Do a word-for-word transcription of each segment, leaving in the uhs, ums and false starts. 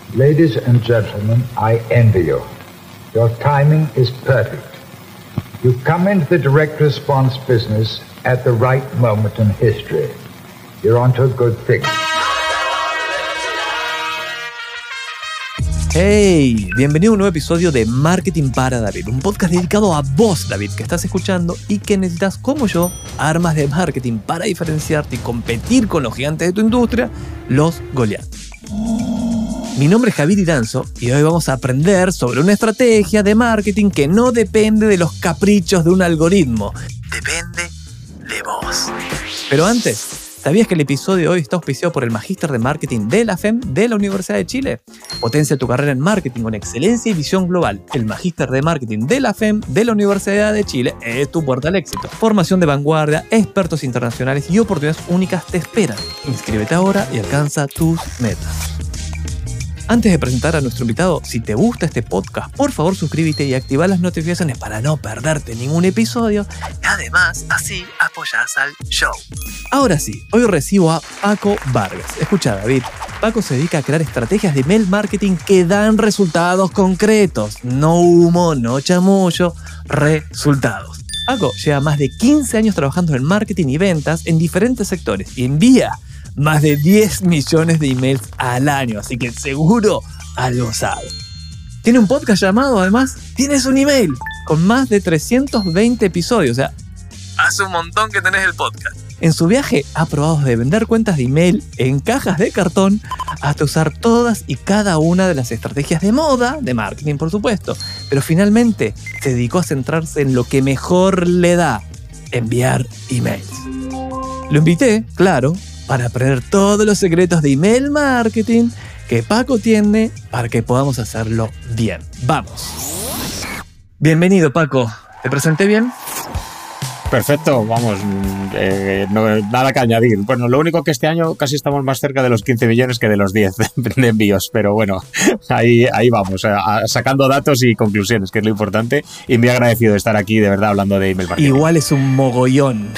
Ladies and gentlemen, I envy you. Your timing is perfect. You come into the direct response business at the right moment in history. You're onto a good thing. Hey, bienvenido a un nuevo episodio de Marketing para David, un podcast dedicado a vos, David, que estás escuchando y que necesitas, como yo, armas de marketing para diferenciarte y competir con los gigantes de tu industria, los Goliath. Mi nombre es Javier Iranzo y hoy vamos a aprender sobre una estrategia de marketing que no depende de los caprichos de un algoritmo, depende de vos. Pero antes, ¿sabías que el episodio de hoy está auspiciado por el Magíster de Marketing de la F E M de la Universidad de Chile? Potencia tu carrera en marketing con excelencia y visión global. El Magíster de Marketing de la F E M de la Universidad de Chile es tu puerta al éxito. Formación de vanguardia, expertos internacionales y oportunidades únicas te esperan. Inscríbete ahora y alcanza tus metas. Antes de presentar a nuestro invitado, si te gusta este podcast, por favor suscríbete y activa las notificaciones para no perderte ningún episodio. Y además, así apoyás al show. Ahora sí, hoy recibo a Paco Vargas. Escucha, David, Paco se dedica a crear estrategias de email marketing que dan resultados concretos. No humo, no chamullo, resultados. Paco lleva más de quince años trabajando en marketing y ventas en diferentes sectores y envía más de diez millones de emails al año, así que seguro algo sabe. Tiene un podcast llamado, además, Tienes un email, con más de trescientos veinte episodios, o sea, hace un montón que tenés el podcast. En su viaje ha probado de vender cuentas de email en cajas de cartón hasta usar todas y cada una de las estrategias de moda, de marketing por supuesto, pero finalmente se dedicó a centrarse en lo que mejor le da, enviar emails. Lo invité, claro, para aprender todos los secretos de email marketing que Paco tiene para que podamos hacerlo bien. ¡Vamos! Bienvenido, Paco. ¿Te presenté bien? Perfecto, vamos, eh, no, nada que añadir. Bueno, lo único que este año casi estamos más cerca de los quince millones que de los diez de envíos, pero bueno, ahí, ahí vamos, a, a, sacando datos y conclusiones, que es lo importante, y muy agradecido de estar aquí, de verdad, hablando de email marketing. Igual es un mogollón.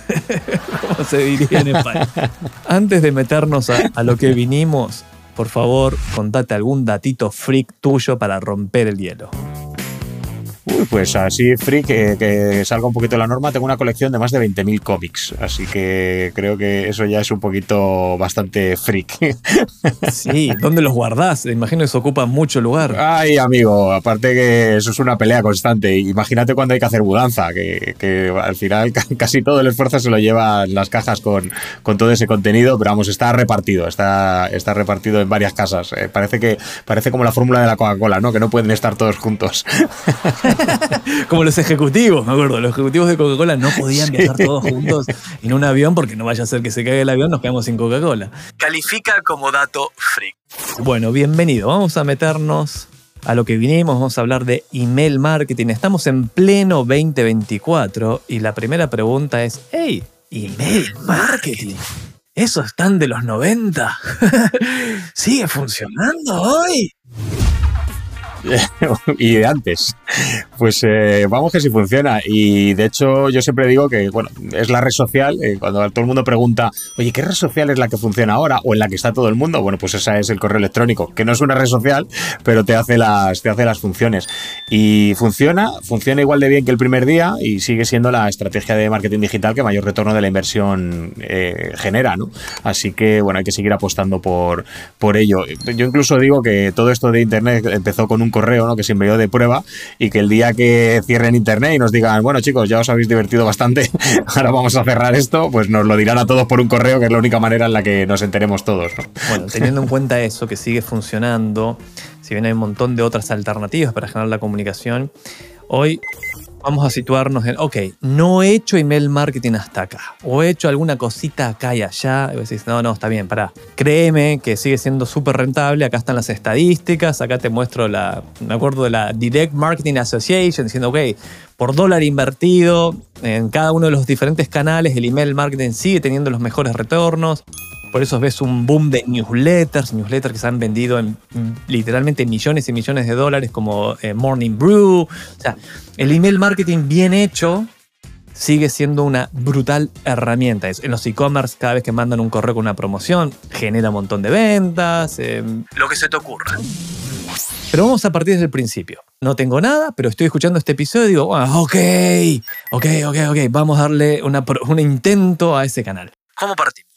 Como se diría en España. Antes de meternos a, a lo que vinimos, por favor, contate algún datito freak tuyo para romper el hielo. Uy, pues así freak, que, que salga un poquito de la norma, tengo una colección de más de veinte mil cómics, así que creo que eso ya es un poquito bastante freak. Sí, ¿dónde los guardás? Imagino que eso ocupa mucho lugar. Ay, amigo, aparte que eso es una pelea constante. Imagínate cuando hay que hacer mudanza, que, que al final casi todo el esfuerzo se lo llevan las cajas con, con todo ese contenido, pero vamos, está repartido, está, está repartido en varias casas. Eh, parece que parece como la fórmula de la Coca-Cola, ¿no? Que no pueden estar todos juntos. Como los ejecutivos, me acuerdo, los ejecutivos de Coca-Cola no podían sí. viajar todos juntos en un avión porque no vaya a ser que se caiga el avión, nos quedamos sin Coca-Cola. Califica como dato freak. Bueno, bienvenido, vamos a meternos a lo que vinimos, vamos a hablar de email marketing. Estamos en pleno veinte veinticuatro y la primera pregunta es, hey, email marketing, ¿eso es tan de los noventa? ¿Sigue funcionando hoy? Y de antes, pues eh, vamos que sí funciona. Y de hecho yo siempre digo que bueno, es la red social, eh, cuando todo el mundo pregunta, oye, ¿qué red social es la que funciona ahora o en la que está todo el mundo? Bueno, pues esa es el correo electrónico, que no es una red social, pero te hace las, te hace las funciones. Y funciona, funciona igual de bien que el primer día y sigue siendo la estrategia de marketing digital que mayor retorno de la inversión eh, genera, ¿no? Así que bueno, hay que seguir apostando por, por ello. Yo incluso digo que todo esto de internet empezó con un correo, ¿no? Que se envió de prueba y que el día que cierren internet y nos digan, bueno chicos, ya os habéis divertido bastante, ahora vamos a cerrar esto, pues nos lo dirán a todos por un correo, que es la única manera en la que nos enteremos todos, ¿no? Bueno, teniendo en cuenta eso, que sigue funcionando, si bien hay un montón de otras alternativas para generar la comunicación, hoy vamos a situarnos en, ok, no he hecho email marketing hasta acá, o he hecho alguna cosita acá y allá, y vos decís, no, no, está bien, pará, créeme que sigue siendo súper rentable, acá están las estadísticas, acá te muestro la, me acuerdo de la Direct Marketing Association, diciendo, ok, por dólar invertido en cada uno de los diferentes canales, el email marketing sigue teniendo los mejores retornos. Por eso ves un boom de newsletters, newsletters que se han vendido en literalmente millones y millones de dólares como eh, Morning Brew. O sea, el email marketing bien hecho sigue siendo una brutal herramienta. En los e-commerce, cada vez que mandan un correo con una promoción, genera un montón de ventas, eh, lo que se te ocurra. Pero vamos a partir desde el principio. No tengo nada, pero estoy escuchando este episodio y digo, ah, ok, ok, ok, ok, vamos a darle una, un intento a ese canal. ¿Cómo partimos?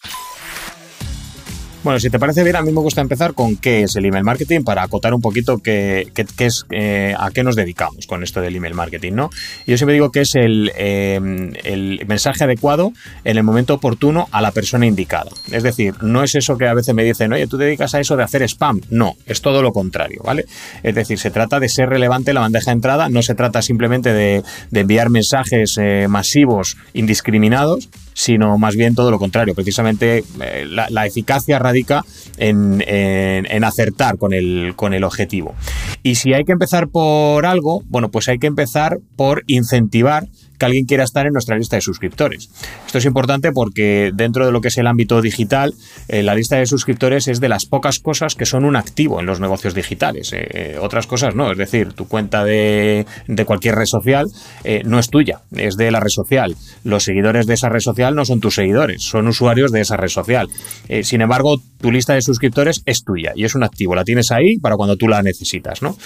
Bueno, si te parece bien, a mí me gusta empezar con qué es el email marketing para acotar un poquito qué, qué, qué es, eh, a qué nos dedicamos con esto del email marketing, ¿no? Yo siempre digo que es el, eh, el mensaje adecuado en el momento oportuno a la persona indicada. Es decir, no es eso que a veces me dicen, oye, tú te dedicas a eso de hacer spam. No, es todo lo contrario, ¿vale? Es decir, se trata de ser relevante en la bandeja de entrada, no se trata simplemente de, de enviar mensajes eh, masivos indiscriminados, sino más bien todo lo contrario. Precisamente eh, la, la eficacia radica en, en, en acertar con el, con el objetivo. Y si hay que empezar por algo, bueno, pues hay que empezar por incentivar que alguien quiera estar en nuestra lista de suscriptores. Esto es importante porque dentro de lo que es el ámbito digital, eh, la lista de suscriptores es de las pocas cosas que son un activo en los negocios digitales. Eh, otras cosas no, es decir, tu cuenta de, de cualquier red social eh, no es tuya, es de la red social. Los seguidores de esa red social no son tus seguidores, son usuarios de esa red social. Eh, sin embargo, tu lista de suscriptores es tuya y es un activo, la tienes ahí para cuando tú la necesitas, ¿no?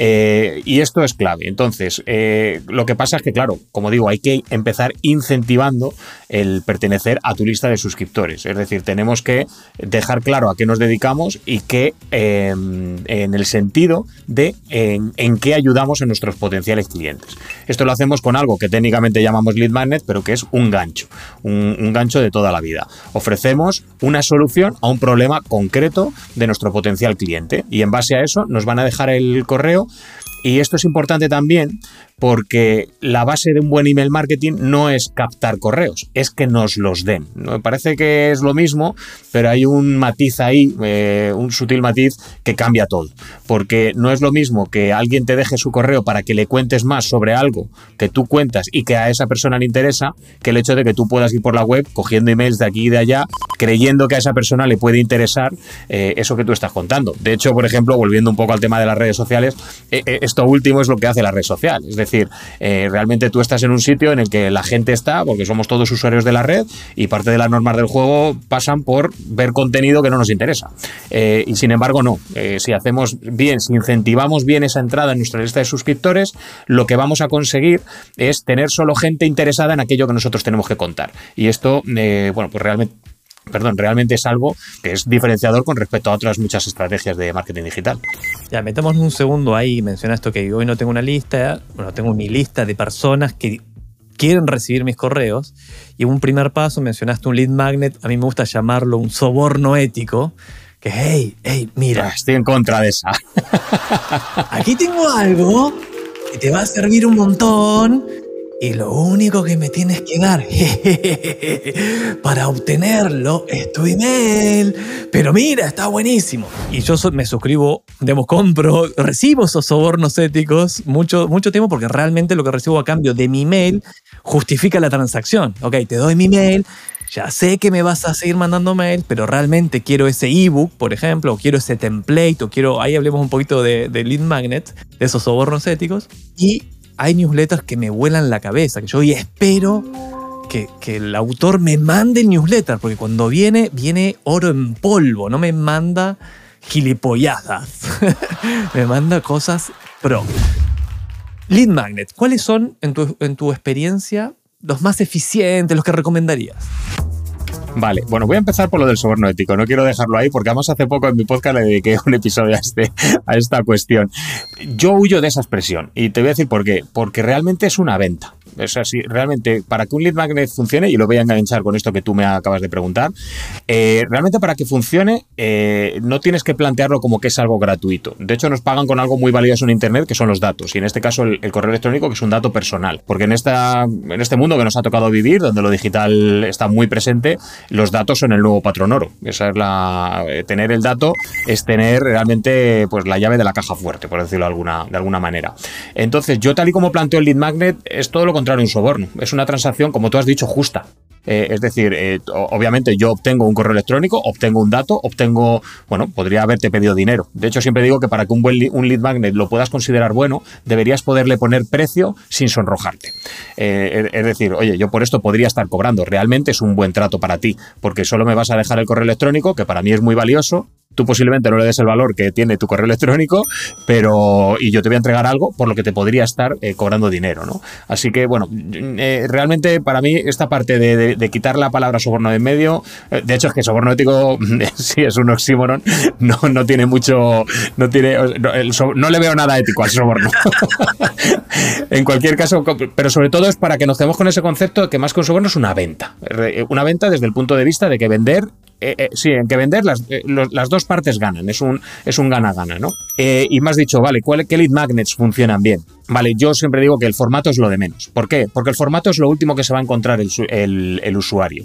Eh, y esto es clave. Entonces, eh, lo que pasa es que, claro, como digo, hay que empezar incentivando el pertenecer a tu lista de suscriptores. Es decir, tenemos que dejar claro a qué nos dedicamos y que eh, en el sentido de en, en qué ayudamos a nuestros potenciales clientes. Esto lo hacemos con algo que técnicamente llamamos lead magnet, pero que es un gancho, un, un gancho de toda la vida. Ofrecemos una solución a un problema concreto de nuestro potencial cliente y en base a eso nos van a dejar el correo. Y esto es importante también porque la base de un buen email marketing no es captar correos, es que nos los den. Me parece que es lo mismo, pero hay un matiz ahí, eh, un sutil matiz que cambia todo. Porque no es lo mismo que alguien te deje su correo para que le cuentes más sobre algo que tú cuentas y que a esa persona le interesa, que el hecho de que tú puedas ir por la web cogiendo emails de aquí y de allá, creyendo que a esa persona le puede interesar eh, eso que tú estás contando. De hecho, por ejemplo, volviendo un poco al tema de las redes sociales, eh, eh, esto último es lo que hace la red social. Es decir, eh, realmente tú estás en un sitio en el que la gente está, porque somos todos usuarios de la red, y parte de las normas del juego pasan por ver contenido que no nos interesa. Eh, y sin embargo, no. Eh, si hacemos bien, si incentivamos bien esa entrada en nuestra lista de suscriptores, lo que vamos a conseguir es tener solo gente interesada en aquello que nosotros tenemos que contar. Y esto, eh, bueno, pues realmente... Perdón, realmente es algo que es diferenciador con respecto a otras muchas estrategias de marketing digital. Ya, metamos un segundo ahí. Mencionaste que hoy no tengo una lista, bueno, tengo mi lista de personas que quieren recibir mis correos. Y un primer paso, mencionaste un lead magnet, a mí me gusta llamarlo un soborno ético, que hey, hey, mira. Estoy en contra de esa. Aquí tengo algo que te va a servir un montón. Y lo único que me tienes que dar para obtenerlo es tu email. Pero mira, está buenísimo. Y yo me suscribo, digamos, compro, recibo esos sobornos éticos mucho, mucho tiempo porque realmente lo que recibo a cambio de mi email justifica la transacción. Ok, te doy mi email, ya sé que me vas a seguir mandando mail, pero realmente quiero ese ebook, por ejemplo, o quiero ese template, o quiero, ahí hablemos un poquito de, de lead magnet, de esos sobornos éticos. Y hay newsletters que me vuelan la cabeza, que yo hoy espero que, que el autor me mande el newsletter, porque cuando viene, viene oro en polvo, no me manda gilipolladas, me manda cosas pro. Lead magnet, ¿cuáles son, en tu, en tu experiencia, los más eficientes, los que recomendarías? Vale, bueno, voy a empezar por lo del soborno ético. No quiero dejarlo ahí porque además hace poco en mi podcast le dediqué un episodio a, este, a esta cuestión. Yo huyo de esa expresión y te voy a decir por qué. Porque realmente es una venta. O sea, si realmente para que un lead magnet funcione, y lo voy a enganchar con esto que tú me acabas de preguntar, eh, realmente para que funcione eh, no tienes que plantearlo como que es algo gratuito. De hecho, nos pagan con algo muy valioso en Internet, que son los datos. Y en este caso el, el correo electrónico, que es un dato personal. Porque en, esta, en este mundo que nos ha tocado vivir, donde lo digital está muy presente, los datos son el nuevo patrón oro. Esa es la, eh, tener el dato es tener realmente pues, la llave de la caja fuerte, por decirlo de alguna, de alguna manera. Entonces, yo tal y como planteo el lead magnet, es todo lo contrario a un soborno. Es una transacción, como tú has dicho, justa. Eh, es decir, eh, obviamente yo obtengo un correo electrónico, obtengo un dato, obtengo, bueno, podría haberte pedido dinero. De hecho, siempre digo que para que un buen li- un lead magnet lo puedas considerar bueno, deberías poderle poner precio sin sonrojarte. Eh, es decir, oye, yo por esto podría estar cobrando. Realmente es un buen trato para ti, porque solo me vas a dejar el correo electrónico, que para mí es muy valioso. Tú posiblemente no le des el valor que tiene tu correo electrónico, pero y yo te voy a entregar algo por lo que te podría estar eh, cobrando dinero, ¿no? Así que, bueno, eh, realmente para mí esta parte de, de, de quitar la palabra soborno de en medio, eh, de hecho es que soborno ético sí es un oxímoron, no, no tiene mucho, no tiene, no, el so, no le veo nada ético al soborno. En cualquier caso, pero sobre todo es para que nos quedemos con ese concepto de que más que un soborno es una venta. Una venta desde el punto de vista de que vender Eh, eh, sí, en que vender las, eh, los, las dos partes ganan, es un es un gana-gana, ¿no? Eh, y me has dicho, vale, ¿cuál, ¿qué lead magnets funcionan bien? Vale, yo siempre digo que el formato es lo de menos. ¿Por qué? Porque el formato es lo último que se va a encontrar el, el, el usuario.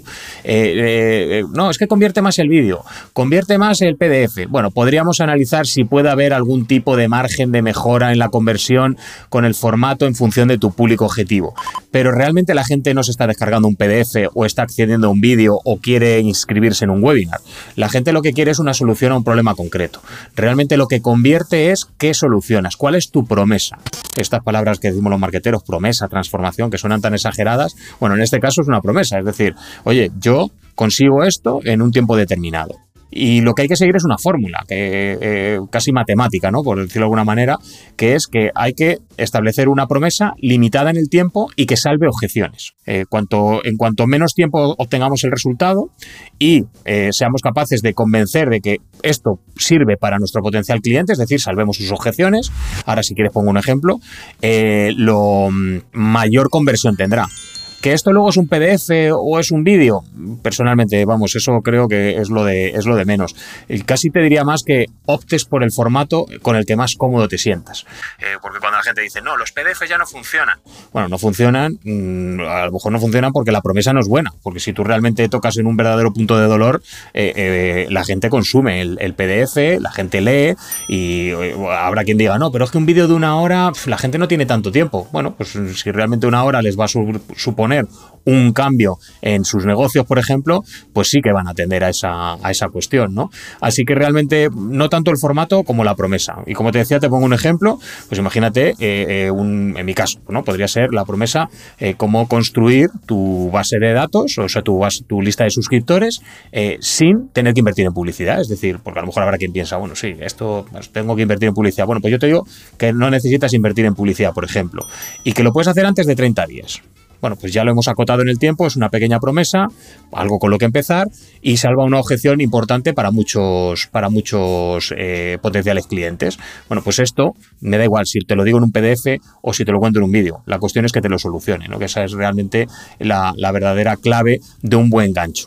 Eh, eh, no, es que convierte más el vídeo, convierte más el P D F. Bueno, podríamos analizar si puede haber algún tipo de margen de mejora en la conversión con el formato en función de tu público objetivo. Pero realmente la gente no se está descargando un P D F o está accediendo a un vídeo o quiere inscribirse en un webinar. La gente lo que quiere es una solución a un problema concreto. Realmente lo que convierte es qué solucionas, cuál es tu promesa. Estas palabras que decimos los marqueteros, promesa, transformación, que suenan tan exageradas, bueno, en este caso es una promesa, es decir, oye, yo consigo esto en un tiempo determinado. Y lo que hay que seguir es una fórmula, que eh, casi matemática, ¿no? Por decirlo de alguna manera, que es que hay que establecer una promesa limitada en el tiempo y que salve objeciones. Eh, cuanto, en cuanto menos tiempo obtengamos el resultado y eh, seamos capaces de convencer de que esto sirve para nuestro potencial cliente, es decir, salvemos sus objeciones, ahora si quieres pongo un ejemplo, eh, lo mayor conversión tendrá. ¿Que esto luego es un P D F o es un vídeo? Personalmente, vamos, eso creo que es lo de, es lo de menos. Y casi te diría más que optes por el formato con el que más cómodo te sientas. Eh, porque cuando la gente dice, no, los P D F ya no funcionan. Bueno, no funcionan, mmm, a lo mejor no funcionan porque la promesa no es buena. Porque si tú realmente tocas en un verdadero punto de dolor, eh, eh, la gente consume el, el P D F, la gente lee y eh, habrá quien diga, no, pero es que un vídeo de una hora, pf, la gente no tiene tanto tiempo. Bueno, pues si realmente una hora les va a su, suponer un cambio en sus negocios, por ejemplo, pues sí que van a atender a esa, a esa cuestión, ¿no? Así que realmente no tanto el formato como la promesa. Y como te decía, te pongo un ejemplo, pues imagínate, eh, eh, un, en mi caso, ¿no? Podría ser la promesa, eh, cómo construir tu base de datos, o sea, tu, base, tu lista de suscriptores, eh, sin tener que invertir en publicidad. Es decir, porque a lo mejor habrá quien piensa, bueno, sí, esto pues, tengo que invertir en publicidad. Bueno, pues yo te digo que no necesitas invertir en publicidad, por ejemplo, y que lo puedes hacer antes de treinta días. Bueno, pues ya lo hemos acotado en el tiempo, es una pequeña promesa, algo con lo que empezar y salva una objeción importante para muchos, para muchos eh, potenciales clientes. Bueno, pues esto me da igual si te lo digo en un P D F o si te lo cuento en un vídeo. La cuestión es que te lo solucione, ¿no? Que esa es realmente la, la verdadera clave de un buen gancho.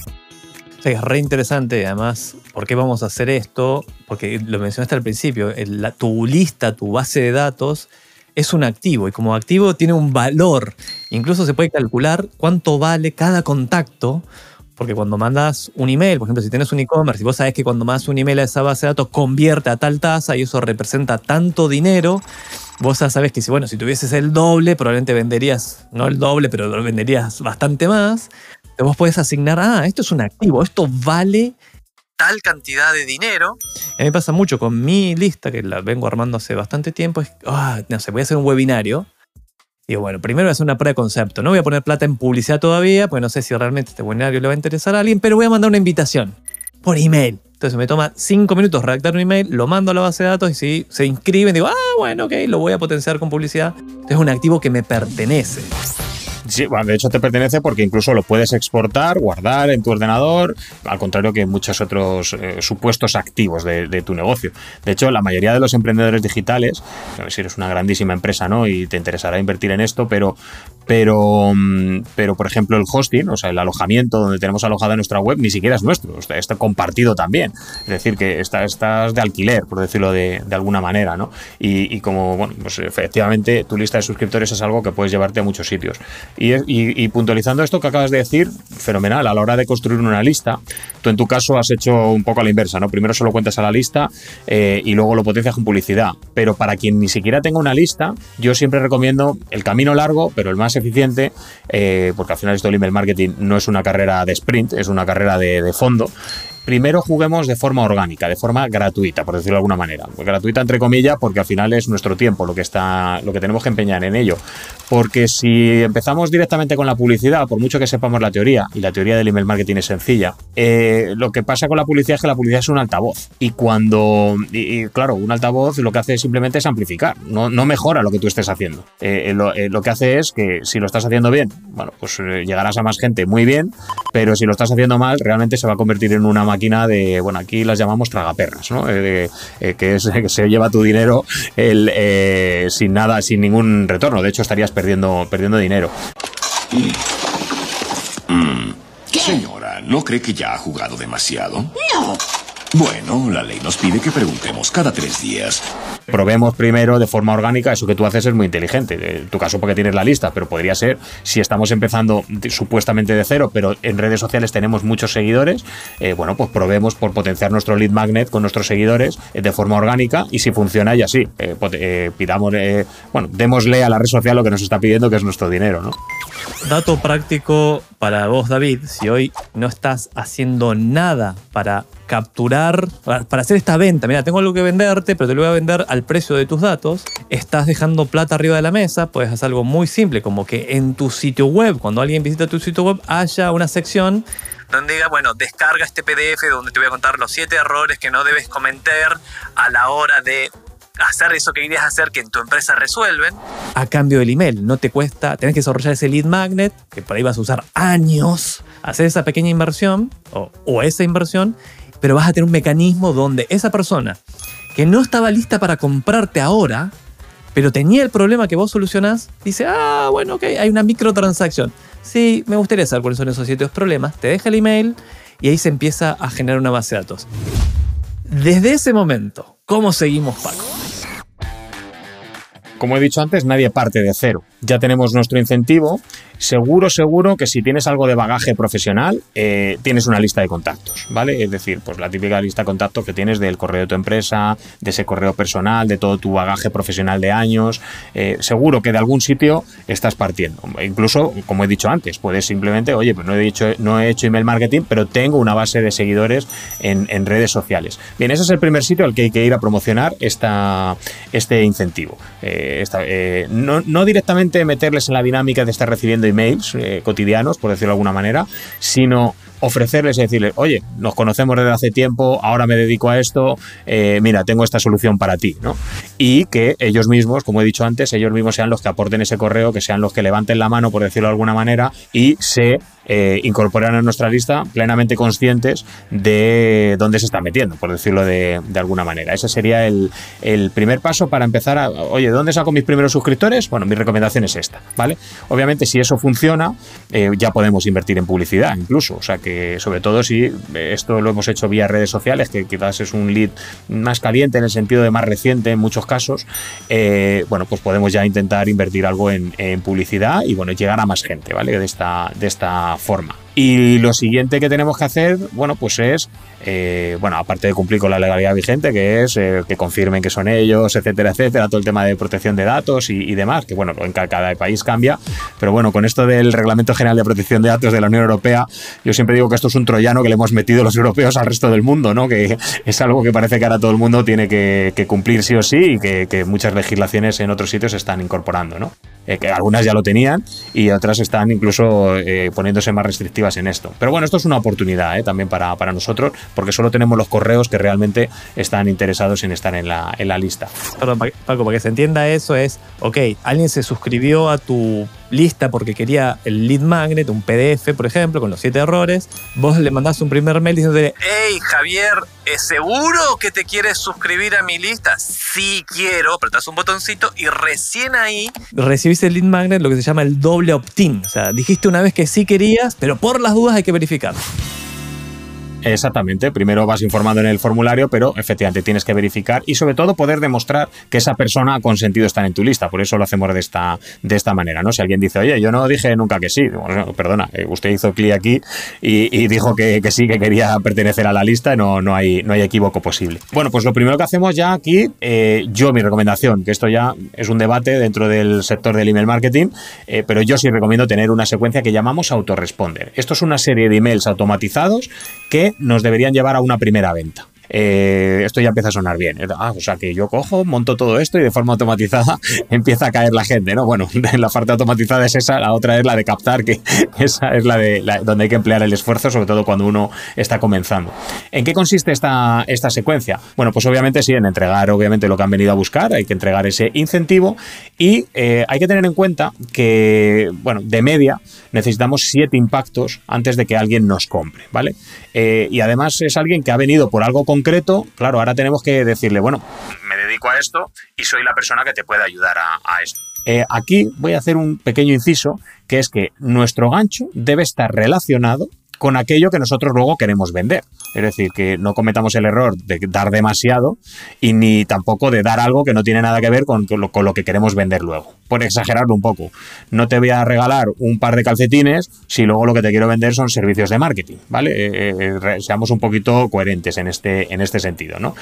Sí, es re interesante, además, ¿por qué vamos a hacer esto? Porque lo mencionaste al principio, el, la, tu lista, tu base de datos es un activo y como activo tiene un valor. Incluso se puede calcular cuánto vale cada contacto, porque cuando mandas un email, por ejemplo, si tienes un e-commerce y vos sabés que cuando mandas un email a esa base de datos convierte a tal tasa y eso representa tanto dinero, vos ya sabés que si, bueno, si tuvieses el doble, probablemente venderías, no el doble, pero venderías bastante más. Entonces vos podés asignar, ah, esto es un activo, esto vale tal cantidad de dinero. A mí me pasa mucho con mi lista, que la vengo armando hace bastante tiempo, es, oh, no sé, voy a hacer un webinario. Digo, bueno, primero voy a hacer una prueba de concepto. No voy a poner plata en publicidad todavía, porque no sé si realmente este webinario le va a interesar a alguien, pero voy a mandar una invitación por email. Entonces me toma cinco minutos redactar un email, lo mando a la base de datos y si se inscriben, digo, ah, bueno, ok, lo voy a potenciar con publicidad. Entonces es un activo que me pertenece. Sí, bueno, de hecho te pertenece porque incluso lo puedes exportar, guardar en tu ordenador, al contrario que muchos otros eh, supuestos activos de, de tu negocio. De hecho, la mayoría de los emprendedores digitales, si eres una grandísima empresa, ¿no? Y te interesará invertir en esto, pero, pero, pero por ejemplo el hosting, o sea, el alojamiento donde tenemos alojada nuestra web, ni siquiera es nuestro, está, está compartido también. Es decir, que está, estás de alquiler, por decirlo de, de alguna manera, ¿no? Y, y como, bueno, pues efectivamente tu lista de suscriptores es algo que puedes llevarte a muchos sitios. Y, y, y puntualizando esto que acabas de decir, fenomenal, a la hora de construir una lista, tú en tu caso has hecho un poco a la inversa, ¿no? Primero solo cuentas a la lista eh, y luego lo potencias con publicidad. Pero para quien ni siquiera tenga una lista, yo siempre recomiendo el camino largo, pero el más más eficiente, eh, porque al final esto del email marketing no es una carrera de sprint, es una carrera de, de fondo. Primero juguemos de forma orgánica, de forma gratuita, por decirlo de alguna manera. Pues gratuita entre comillas, porque al final es nuestro tiempo lo que está, lo que tenemos que empeñar en ello. Porque si empezamos directamente con la publicidad, por mucho que sepamos la teoría, y la teoría del email marketing es sencilla, eh, lo que pasa con la publicidad es que la publicidad es un altavoz. Y cuando, y, y claro, un altavoz lo que hace simplemente es amplificar, no, no mejora lo que tú estés haciendo. Eh, lo, eh, lo que hace es que si lo estás haciendo bien, bueno, pues eh, llegarás a más gente muy bien, pero si lo estás haciendo mal, realmente se va a convertir en una máquina de, bueno, aquí las llamamos tragaperras, ¿no? Eh, de, eh, que, es, que se lleva tu dinero el, eh, sin nada, sin ningún retorno. De hecho, estarías perdiendo, perdiendo dinero. Mm. Señora, ¿no cree que ya ha jugado demasiado? No. Bueno, la ley nos pide que preguntemos cada tres días. Probemos primero de forma orgánica, eso que tú haces es muy inteligente. En tu caso porque tienes la lista, pero podría ser, si estamos empezando de, supuestamente de cero, pero en redes sociales tenemos muchos seguidores, eh, bueno, pues probemos por potenciar nuestro lead magnet con nuestros seguidores eh, de forma orgánica, y si funciona ya sí, eh, eh, pidamos, eh, bueno, démosle a la red social lo que nos está pidiendo, que es nuestro dinero, ¿no? Dato práctico para vos, David, si hoy no estás haciendo nada para capturar, para hacer esta venta, mira, tengo algo que venderte, pero te lo voy a vender al precio de tus datos, estás dejando plata arriba de la mesa, puedes hacer algo muy simple, como que en tu sitio web, cuando alguien visita tu sitio web, haya una sección donde diga, bueno, descarga este P D F donde te voy a contar los siete errores que no debes cometer a la hora de hacer eso que querías hacer, que en tu empresa resuelven, a cambio del email. No te cuesta, tenés que desarrollar ese lead magnet, que por ahí vas a usar años, hacer esa pequeña inversión, o, o esa inversión, pero vas a tener un mecanismo donde esa persona que no estaba lista para comprarte ahora, pero tenía el problema que vos solucionás, dice, ah, bueno, ok, hay una microtransacción. Sí, me gustaría saber cuáles son esos siete problemas. Te deja el email y ahí se empieza a generar una base de datos. Desde ese momento, ¿cómo seguimos, Paco? Como he dicho antes, nadie parte de cero. Ya tenemos nuestro incentivo. Seguro, seguro que si tienes algo de bagaje profesional, eh, tienes una lista de contactos, ¿vale? Es decir, pues la típica lista de contactos que tienes del correo de tu empresa, de ese correo personal, de todo tu bagaje profesional de años. Eh, seguro que de algún sitio estás partiendo. Incluso, como he dicho antes, puedes simplemente, oye, pues no he hecho, no he hecho email marketing, pero tengo una base de seguidores en, en redes sociales. Bien, ese es el primer sitio al que hay que ir a promocionar esta, este incentivo. Eh, esta, eh, no, no directamente meterles en la dinámica de estar recibiendo emails eh, cotidianos, por decirlo de alguna manera, sino ofrecerles y decirles, oye, nos conocemos desde hace tiempo, ahora me dedico a esto, eh, mira, tengo esta solución para ti, ¿no? Y que ellos mismos, como he dicho antes, ellos mismos sean los que aporten ese correo, que sean los que levanten la mano, por decirlo de alguna manera, y se eh, incorporen a nuestra lista plenamente conscientes de dónde se está metiendo, por decirlo de, de alguna manera. Ese sería el, el primer paso para empezar a, oye, ¿dónde saco mis primeros suscriptores? Bueno, mi recomendación es esta, ¿vale? Obviamente, si eso funciona, eh, ya podemos invertir en publicidad incluso, o sea que sobre todo si esto lo hemos hecho vía redes sociales, que quizás es un lead más caliente en el sentido de más reciente en muchos casos, eh, bueno, pues podemos ya intentar invertir algo en, en publicidad y bueno, llegar a más gente, ¿vale? De esta, de esta forma. Y lo siguiente que tenemos que hacer, bueno, pues es, eh, bueno, aparte de cumplir con la legalidad vigente, que es eh, que confirmen que son ellos, etcétera, etcétera, todo el tema de protección de datos y, y demás, que bueno, en cada país cambia, pero bueno, con esto del Reglamento General de Protección de Datos de la Unión Europea, yo siempre digo que esto es un troyano que le hemos metido los europeos al resto del mundo, ¿no? Que es algo que parece que ahora todo el mundo tiene que, que cumplir sí o sí y que, que muchas legislaciones en otros sitios se están incorporando, ¿no? Eh, que algunas ya lo tenían y otras están incluso eh, poniéndose más restrictivas en esto. Pero bueno, esto es una oportunidad eh, también para, para nosotros, porque solo tenemos los correos que realmente están interesados en estar en la, en la lista. Perdón, Paco, para que se entienda eso es, ok, alguien se suscribió a tu lista porque quería el lead magnet, un P D F, por ejemplo, con los siete errores, vos le mandás un primer mail diciéndole, hey, Javier, ¿es seguro que te quieres suscribir a mi lista? Sí quiero, apretás un botoncito y recién ahí recibís el lead magnet, lo que se llama el doble opt-in. O sea, dijiste una vez que sí querías, pero por las dudas hay que verificar. Exactamente, primero vas informando en el formulario, pero efectivamente tienes que verificar y sobre todo poder demostrar que esa persona ha consentido estar en tu lista, por eso lo hacemos de esta, de esta manera, ¿no? Si alguien dice, oye, yo no dije nunca que sí, bueno, perdona, usted hizo clic aquí y, y dijo que, que sí, que quería pertenecer a la lista, no, no, hay, no hay equívoco posible. Bueno, pues lo primero que hacemos ya aquí, eh, yo mi recomendación, que esto ya es un debate dentro del sector del email marketing, eh, pero yo sí recomiendo tener una secuencia que llamamos autoresponder. Esto es una serie de emails automatizados que nos deberían llevar a una primera venta. Eh, esto ya empieza a sonar bien. Ah, o sea que yo cojo, monto todo esto y de forma automatizada empieza a caer la gente, ¿no? Bueno, la parte automatizada es esa, la otra es la de captar, que esa es la de la, donde hay que emplear el esfuerzo, sobre todo cuando uno está comenzando. ¿En qué consiste esta, esta secuencia? Bueno, pues obviamente sí, en entregar obviamente lo que han venido a buscar, hay que entregar ese incentivo y eh, hay que tener en cuenta que, bueno, de media necesitamos siete impactos antes de que alguien nos compre, ¿vale? Eh, y además es alguien que ha venido por algo concreto, claro, ahora tenemos que decirle, bueno, me dedico a esto y soy la persona que te puede ayudar a, a esto. Eh, aquí voy a hacer un pequeño inciso, que es que nuestro gancho debe estar relacionado con aquello que nosotros luego queremos vender. Es decir, que no cometamos el error de dar demasiado y ni tampoco de dar algo que no tiene nada que ver con, con, lo, con lo que queremos vender luego. Por exagerarlo un poco. No te voy a regalar un par de calcetines si luego lo que te quiero vender son servicios de marketing, ¿vale? Eh, eh, seamos un poquito coherentes en este, en este sentido, ¿no?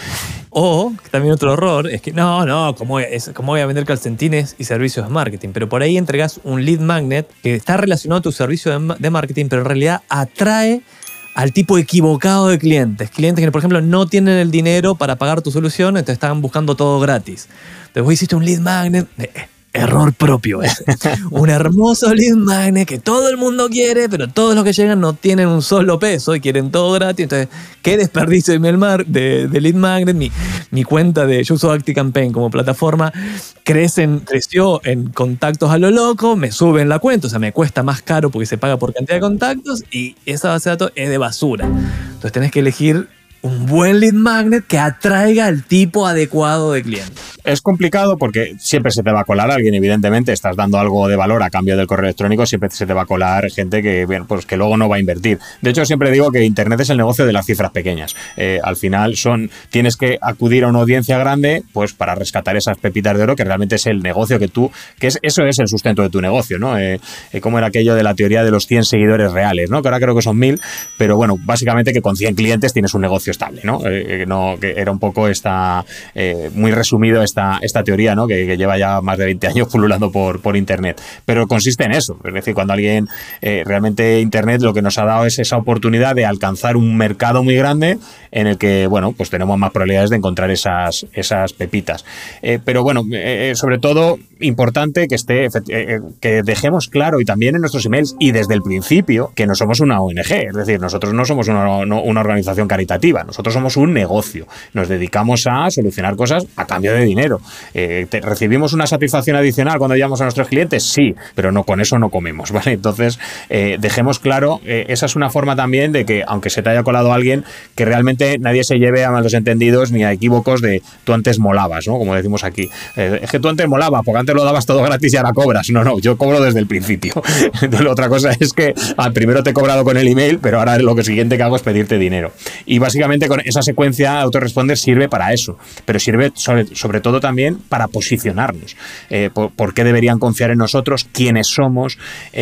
O, también otro error, es que no, no, ¿cómo, es, ¿cómo voy a vender calcetines y servicios de marketing? Pero por ahí entregas un lead magnet que está relacionado a tu servicio de, de marketing, pero en realidad atrae al tipo equivocado de clientes. Clientes que, por ejemplo, no tienen el dinero para pagar tu solución, entonces están buscando todo gratis. Entonces vos hiciste un lead magnet... Eh, Error propio ese. Un hermoso lead magnet que todo el mundo quiere, pero todos los que llegan no tienen un solo peso y quieren todo gratis. Entonces, qué desperdicio de, email mar de, de lead magnet. Mi, mi cuenta de... Yo uso ActiCampaign como plataforma. Crecen, creció en contactos a lo loco, me suben la cuenta. O sea, me cuesta más caro porque se paga por cantidad de contactos y esa base de datos es de basura. Entonces, tenés que elegir un buen lead magnet que atraiga al tipo adecuado de cliente. Es complicado porque siempre se te va a colar alguien, evidentemente, estás dando algo de valor a cambio del correo electrónico, siempre se te va a colar gente que, bien, pues que luego no va a invertir. De hecho, siempre digo que Internet es el negocio de las cifras pequeñas. Eh, al final son, tienes que acudir a una audiencia grande pues para rescatar esas pepitas de oro, que realmente es el negocio que tú, que es, eso es el sustento de tu negocio, ¿no? Eh, eh, como era aquello de la teoría de los cien seguidores reales, ¿no? Que ahora creo que son mil, pero bueno, básicamente que con cien clientes tienes un negocio estable, ¿no? Eh, no que era un poco esta, eh, muy resumido esta, esta teoría, ¿no? Que, que lleva ya más de veinte años pululando por, por Internet. Pero consiste en eso, es decir, cuando alguien, eh, realmente Internet lo que nos ha dado es esa oportunidad de alcanzar un mercado muy grande en el que, bueno, pues tenemos más probabilidades de encontrar esas, esas pepitas. Eh, pero bueno, eh, sobre todo, importante que esté, eh, que dejemos claro y también en nuestros emails y desde el principio que no somos una O N G, es decir, nosotros no somos una, no, una organización caritativa, nosotros somos un negocio, nos dedicamos a solucionar cosas a cambio de dinero. Eh, te, ¿Recibimos una satisfacción adicional cuando llamamos a nuestros clientes? Sí, pero no, con eso no comemos, ¿vale? Entonces, eh, dejemos claro, eh, esa es una forma también de que, aunque se te haya colado alguien, que realmente nadie se lleve a malos entendidos ni a equívocos de tú antes molabas, ¿no? Como decimos aquí. Eh, es que tú antes molabas, porque antes lo dabas todo gratis y ahora cobras. No, no, yo cobro desde el principio. Entonces, la otra cosa es que al primero te he cobrado con el email, pero ahora lo que siguiente que hago es pedirte dinero. Y básicamente con esa secuencia autoresponder sirve para eso, pero sirve sobre, sobre todo también para posicionarnos. Eh, por, ¿Por qué deberían confiar en nosotros? ¿Quiénes somos?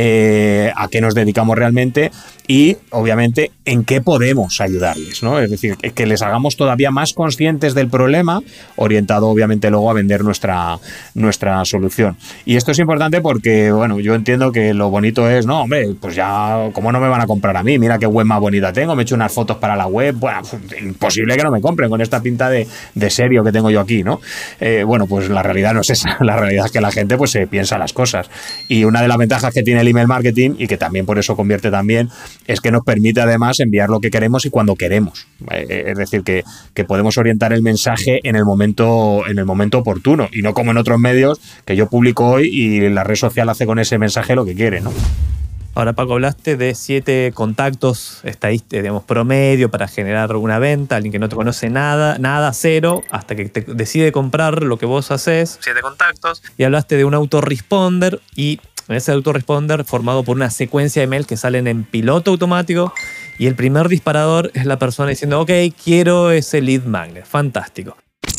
Eh, ¿A qué nos dedicamos realmente? Y, obviamente, en qué podemos ayudarles, ¿no? Es decir, que les hagamos todavía más conscientes del problema, orientado, obviamente, luego a vender nuestra, nuestra solución. Y esto es importante porque, bueno, yo entiendo que lo bonito es, no, hombre, pues ya, ¿cómo no me van a comprar a mí? Mira qué web más bonita tengo, me he hecho unas fotos para la web, bueno, pues, imposible que no me compren con esta pinta de, de serio que tengo yo aquí, ¿no? Eh, bueno, pues la realidad no es esa, la realidad es que la gente pues se piensa las cosas. Y una de las ventajas que tiene el email marketing, y que también por eso convierte también, es que nos permite además enviar lo que queremos y cuando queremos. Eh, es decir, que, que podemos orientar el mensaje en el momento, en el momento oportuno, y no como en otros medios que yo publico hoy y la red social hace con ese mensaje lo que quiere, ¿no? Ahora, Paco, hablaste de siete contactos estadísticos, digamos, promedio para generar una venta, alguien que no te conoce nada, nada, cero, hasta que te decide comprar lo que vos haces, siete contactos. Y hablaste de un autoresponder y ese autoresponder formado por una secuencia de emails que salen en piloto automático Y el primer disparador es la persona diciendo, ok, quiero ese lead magnet. Fantástico.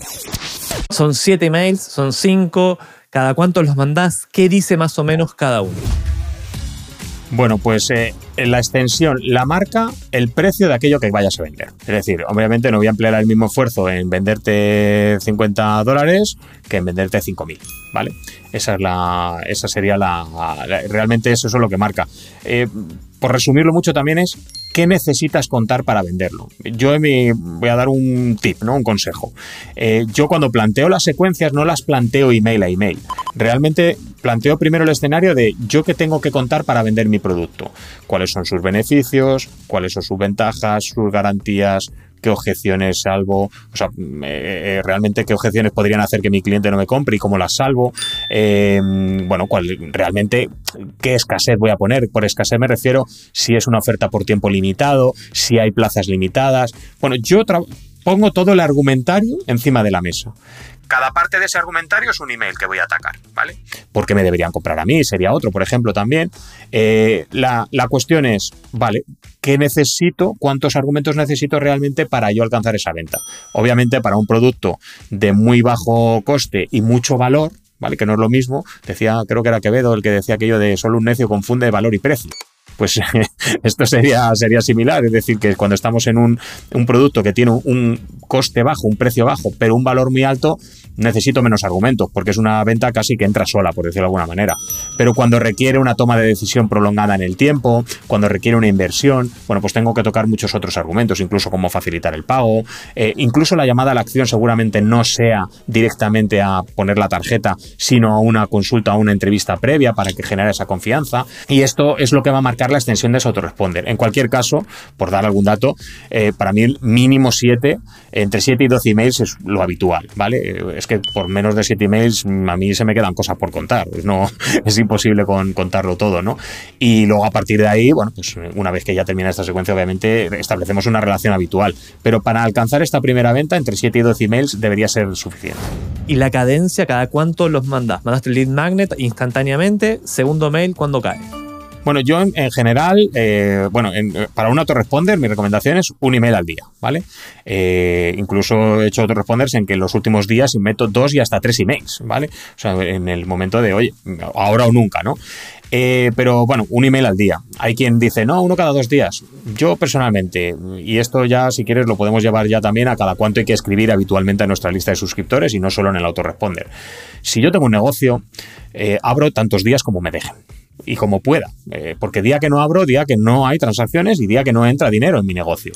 Son siete emails, son cinco. ¿Cada cuánto los mandás? ¿Qué dice más o menos cada uno? Bueno, pues eh, en la extensión, la marca, el precio de aquello que vayas a vender. Es decir, obviamente no voy a emplear el mismo esfuerzo en venderte cincuenta dólares que en venderte cinco mil, ¿vale? Esa, es la, esa sería la, la... Realmente eso es lo que marca. Eh, por resumirlo mucho también es qué necesitas contar para venderlo. Yo en mi, voy a dar un tip, ¿no? Un consejo. Eh, yo cuando planteo las secuencias no las planteo email a email. Realmente planteo primero el escenario de yo qué tengo que contar para vender mi producto. Cuáles son sus beneficios, cuáles son sus ventajas, sus garantías, qué objeciones salvo, o sea, eh, realmente qué objeciones podrían hacer que mi cliente no me compre y cómo las salvo. Eh, bueno, cuál, realmente qué escasez voy a poner. Por escasez me refiero si es una oferta por tiempo limitado, si hay plazas limitadas. Bueno, yo pongo todo el argumentario encima de la mesa. Cada parte de ese argumentario es un email que voy a atacar, ¿vale? Porque me deberían comprar a mí, sería otro, por ejemplo, también. Eh, la, la cuestión es, vale, ¿qué necesito? ¿Cuántos argumentos necesito realmente para yo alcanzar esa venta? Obviamente, para un producto de muy bajo coste y mucho valor, ¿vale? Que no es lo mismo, decía, creo que era Quevedo el que decía aquello de solo un necio confunde valor y precio. Pues esto sería, sería similar, es decir, que cuando estamos en un, un producto que tiene un coste bajo, un precio bajo, pero un valor muy alto, necesito menos argumentos, porque es una venta casi que entra sola, por decirlo de alguna manera. Pero cuando requiere una toma de decisión prolongada en el tiempo, cuando requiere una inversión, bueno, pues tengo que tocar muchos otros argumentos, incluso cómo facilitar el pago, eh, incluso la llamada a la acción seguramente no sea directamente a poner la tarjeta, sino a una consulta o una entrevista previa para que genere esa confianza. Y esto es lo que va a marcar la extensión de ese autoresponder. En cualquier caso, por dar algún dato, eh, para mí mínimo siete, entre siete y doce emails es lo habitual, ¿vale? Es que por menos de siete emails a mí se me quedan cosas por contar, no, es imposible con, contarlo todo, ¿no? Y luego a partir de ahí, bueno, pues una vez que ya termina esta secuencia, obviamente establecemos una relación habitual, pero para alcanzar esta primera venta, entre siete y doce emails debería ser suficiente. ¿Y la cadencia, cada cuánto los mandas? ¿Mandaste el lead magnet instantáneamente? ¿Segundo mail, cuándo cae? Bueno, yo en, en general, eh, bueno, en, para un autoresponder mi recomendación es un email al día, ¿vale? Eh, incluso he hecho autoresponders en que en los últimos días meto dos y hasta tres emails, ¿vale? O sea, en el momento de, oye, ahora o nunca, ¿no? Eh, pero bueno, un email al día. Hay quien dice, no, uno cada dos días. Yo personalmente, y esto ya si quieres lo podemos llevar ya también a cada cuánto hay que escribir habitualmente en nuestra lista de suscriptores y no solo en el autoresponder. Si yo tengo un negocio, eh, abro tantos días como me dejen. Y como pueda, eh, porque día que no abro, día que no hay transacciones y día que no entra dinero en mi negocio.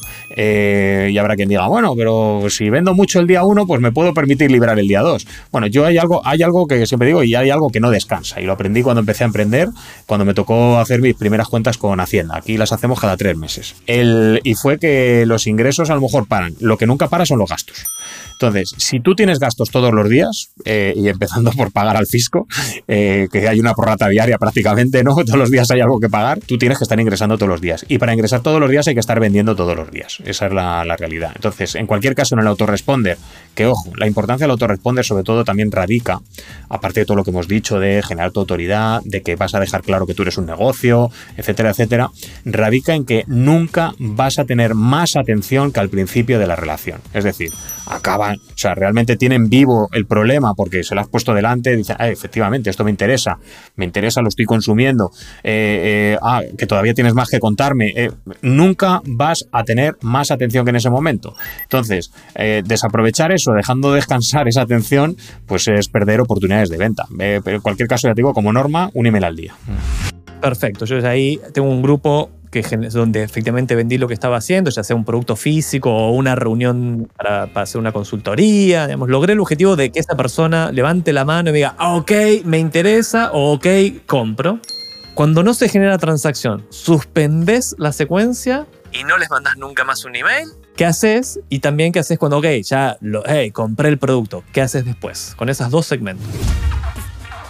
Eh, y habrá quien diga, bueno, pero si vendo mucho el día uno, pues me puedo permitir librar el día dos. Bueno, yo hay algo, hay algo que siempre digo y hay algo que no descansa. Y lo aprendí cuando empecé a emprender, cuando me tocó hacer mis primeras cuentas con Hacienda. Aquí las hacemos cada tres meses. El, y fue que los ingresos a lo mejor paran. Lo que nunca para son los gastos. Entonces, si tú tienes gastos todos los días, eh, y empezando por pagar al fisco, eh, que hay una prorrata diaria prácticamente, ¿no? Todos los días hay algo que pagar, tú tienes que estar ingresando todos los días. Y para ingresar todos los días hay que estar vendiendo todos los días. Esa es la, la realidad. Entonces, en cualquier caso, en el autoresponder, que ojo, la importancia del autoresponder sobre todo también radica, aparte de todo lo que hemos dicho de generar tu autoridad, de que vas a dejar claro que tú eres un negocio, etcétera, etcétera, radica en que nunca vas a tener más atención que al principio de la relación. Es decir, acaban, o sea, realmente tienen vivo el problema porque se lo has puesto delante y dicen, ah, efectivamente, esto me interesa, me interesa, lo estoy consumiendo, eh, eh, ah, que todavía tienes más que contarme, eh, nunca vas a tener más atención que en ese momento. Entonces, eh, desaprovechar eso, dejando descansar esa atención, pues es perder oportunidades de venta. Eh, pero en cualquier caso, ya te digo, como norma, un email al día. Perfecto, yo ahí tengo un grupo que, donde efectivamente vendí lo que estaba haciendo, ya sea un producto físico o una reunión para, para hacer una consultoría. Digamos, logré el objetivo de que esa persona levante la mano y diga, ah, ok, me interesa o ok, compro. Cuando no se genera transacción, suspendes la secuencia y no les mandas nunca más un email. ¿Qué haces? Y también qué haces cuando, ok, ya lo, hey, compré el producto. ¿Qué haces después? Con esos dos segmentos.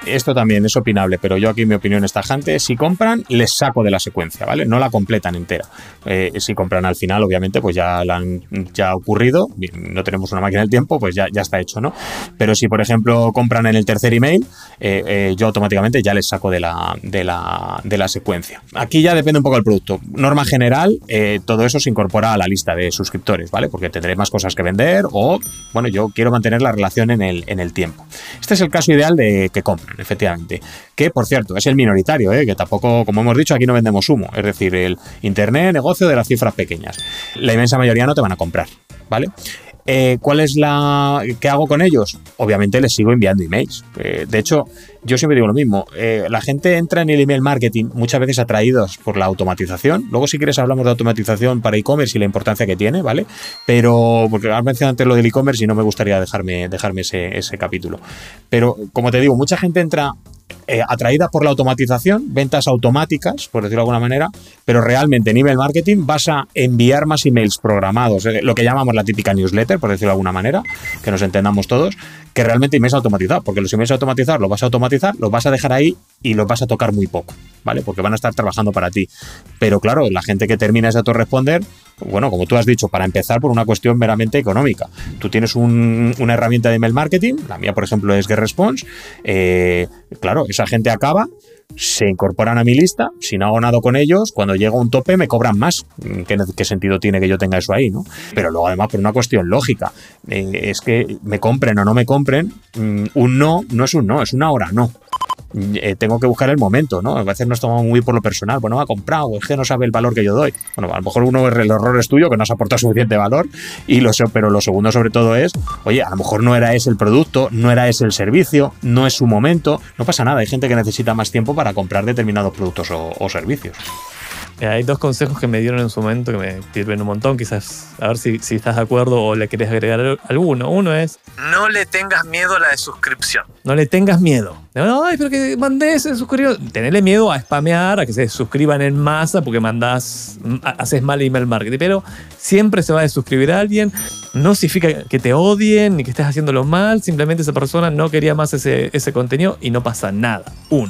esto también es opinable, pero yo aquí mi opinión es tajante. Si compran, les saco de la secuencia, ¿vale? No la completan entera. Eh, si compran al final, obviamente, pues ya la han ya ha ocurrido, no tenemos una máquina del tiempo, pues ya, ya está hecho, ¿no? Pero si, por ejemplo, compran en el tercer email, eh, eh, yo automáticamente ya les saco de la, de la, de la secuencia. Aquí ya depende un poco del producto. Norma general, eh, todo eso se incorpora a la lista de suscriptores, ¿vale? Porque tendré más cosas que vender o, bueno, yo quiero mantener la relación en el, en el tiempo. Este es el caso ideal de que compren, efectivamente. Que, por cierto, es el minoritario, ¿eh? Que tampoco, como hemos dicho, aquí no vendemos humo. Es decir, el internet, negocio de las cifras pequeñas. La inmensa mayoría no te van a comprar, ¿vale? Eh, ¿Cuál es la... ¿Qué hago con ellos? Obviamente les sigo enviando emails. Eh, de hecho, yo siempre digo lo mismo. Eh, la gente entra en el email marketing muchas veces atraídos por la automatización. Luego, si quieres, hablamos de automatización para e-commerce y la importancia que tiene, ¿vale? Pero, porque has mencionado antes lo del e-commerce y no me gustaría dejarme, dejarme ese, ese capítulo. Pero, como te digo, mucha gente entra... Eh, atraída por la automatización, ventas automáticas, por decirlo de alguna manera, pero realmente en email marketing vas a enviar más emails programados, eh, lo que llamamos la típica newsletter, por decirlo de alguna manera, que nos entendamos todos, que realmente emails automatizados, porque los emails automatizados los vas a automatizar, los vas a dejar ahí y los vas a tocar muy poco, ¿vale? Porque van a estar trabajando para ti. Pero claro, la gente que termina ese autoresponder, bueno, como tú has dicho, para empezar por una cuestión meramente económica. Tú tienes un, una herramienta de email marketing, la mía, por ejemplo, es GetResponse, eh, claro, esa gente acaba, se incorporan a mi lista, si no hago nada con ellos, cuando llega un tope me cobran más. ¿Qué, qué sentido tiene que yo tenga eso ahí, no? Pero luego, además, por una cuestión lógica, eh, es que me compren o no me compren, un no no es un no, es una hora no. Eh, tengo que buscar el momento, ¿no? A veces nos tomamos muy por lo personal, pues no me ha comprado, es que no sabe el valor que yo doy. Bueno, a lo mejor uno el error es tuyo, que no has aportado suficiente valor, y lo sé, pero lo segundo sobre todo es, oye, a lo mejor no era ese el producto, no era ese el servicio, no es su momento, no pasa nada, hay gente que necesita más tiempo para comprar determinados productos o, o servicios. Eh, hay dos consejos que me dieron en su momento que me sirven un montón, quizás a ver si, si estás de acuerdo o le querés agregar alguno. Uno es: no le tengas miedo a la de suscripción. No le tengas miedo. Ay, pero que mandé ese suscripción. Tenerle miedo a spamear, a que se suscriban en masa porque mandás, haces mal email marketing. Pero siempre se va a desuscribir a alguien. No significa que te odien ni que estés haciéndolo mal. Simplemente esa persona no quería más ese, ese contenido y no pasa nada. Uno.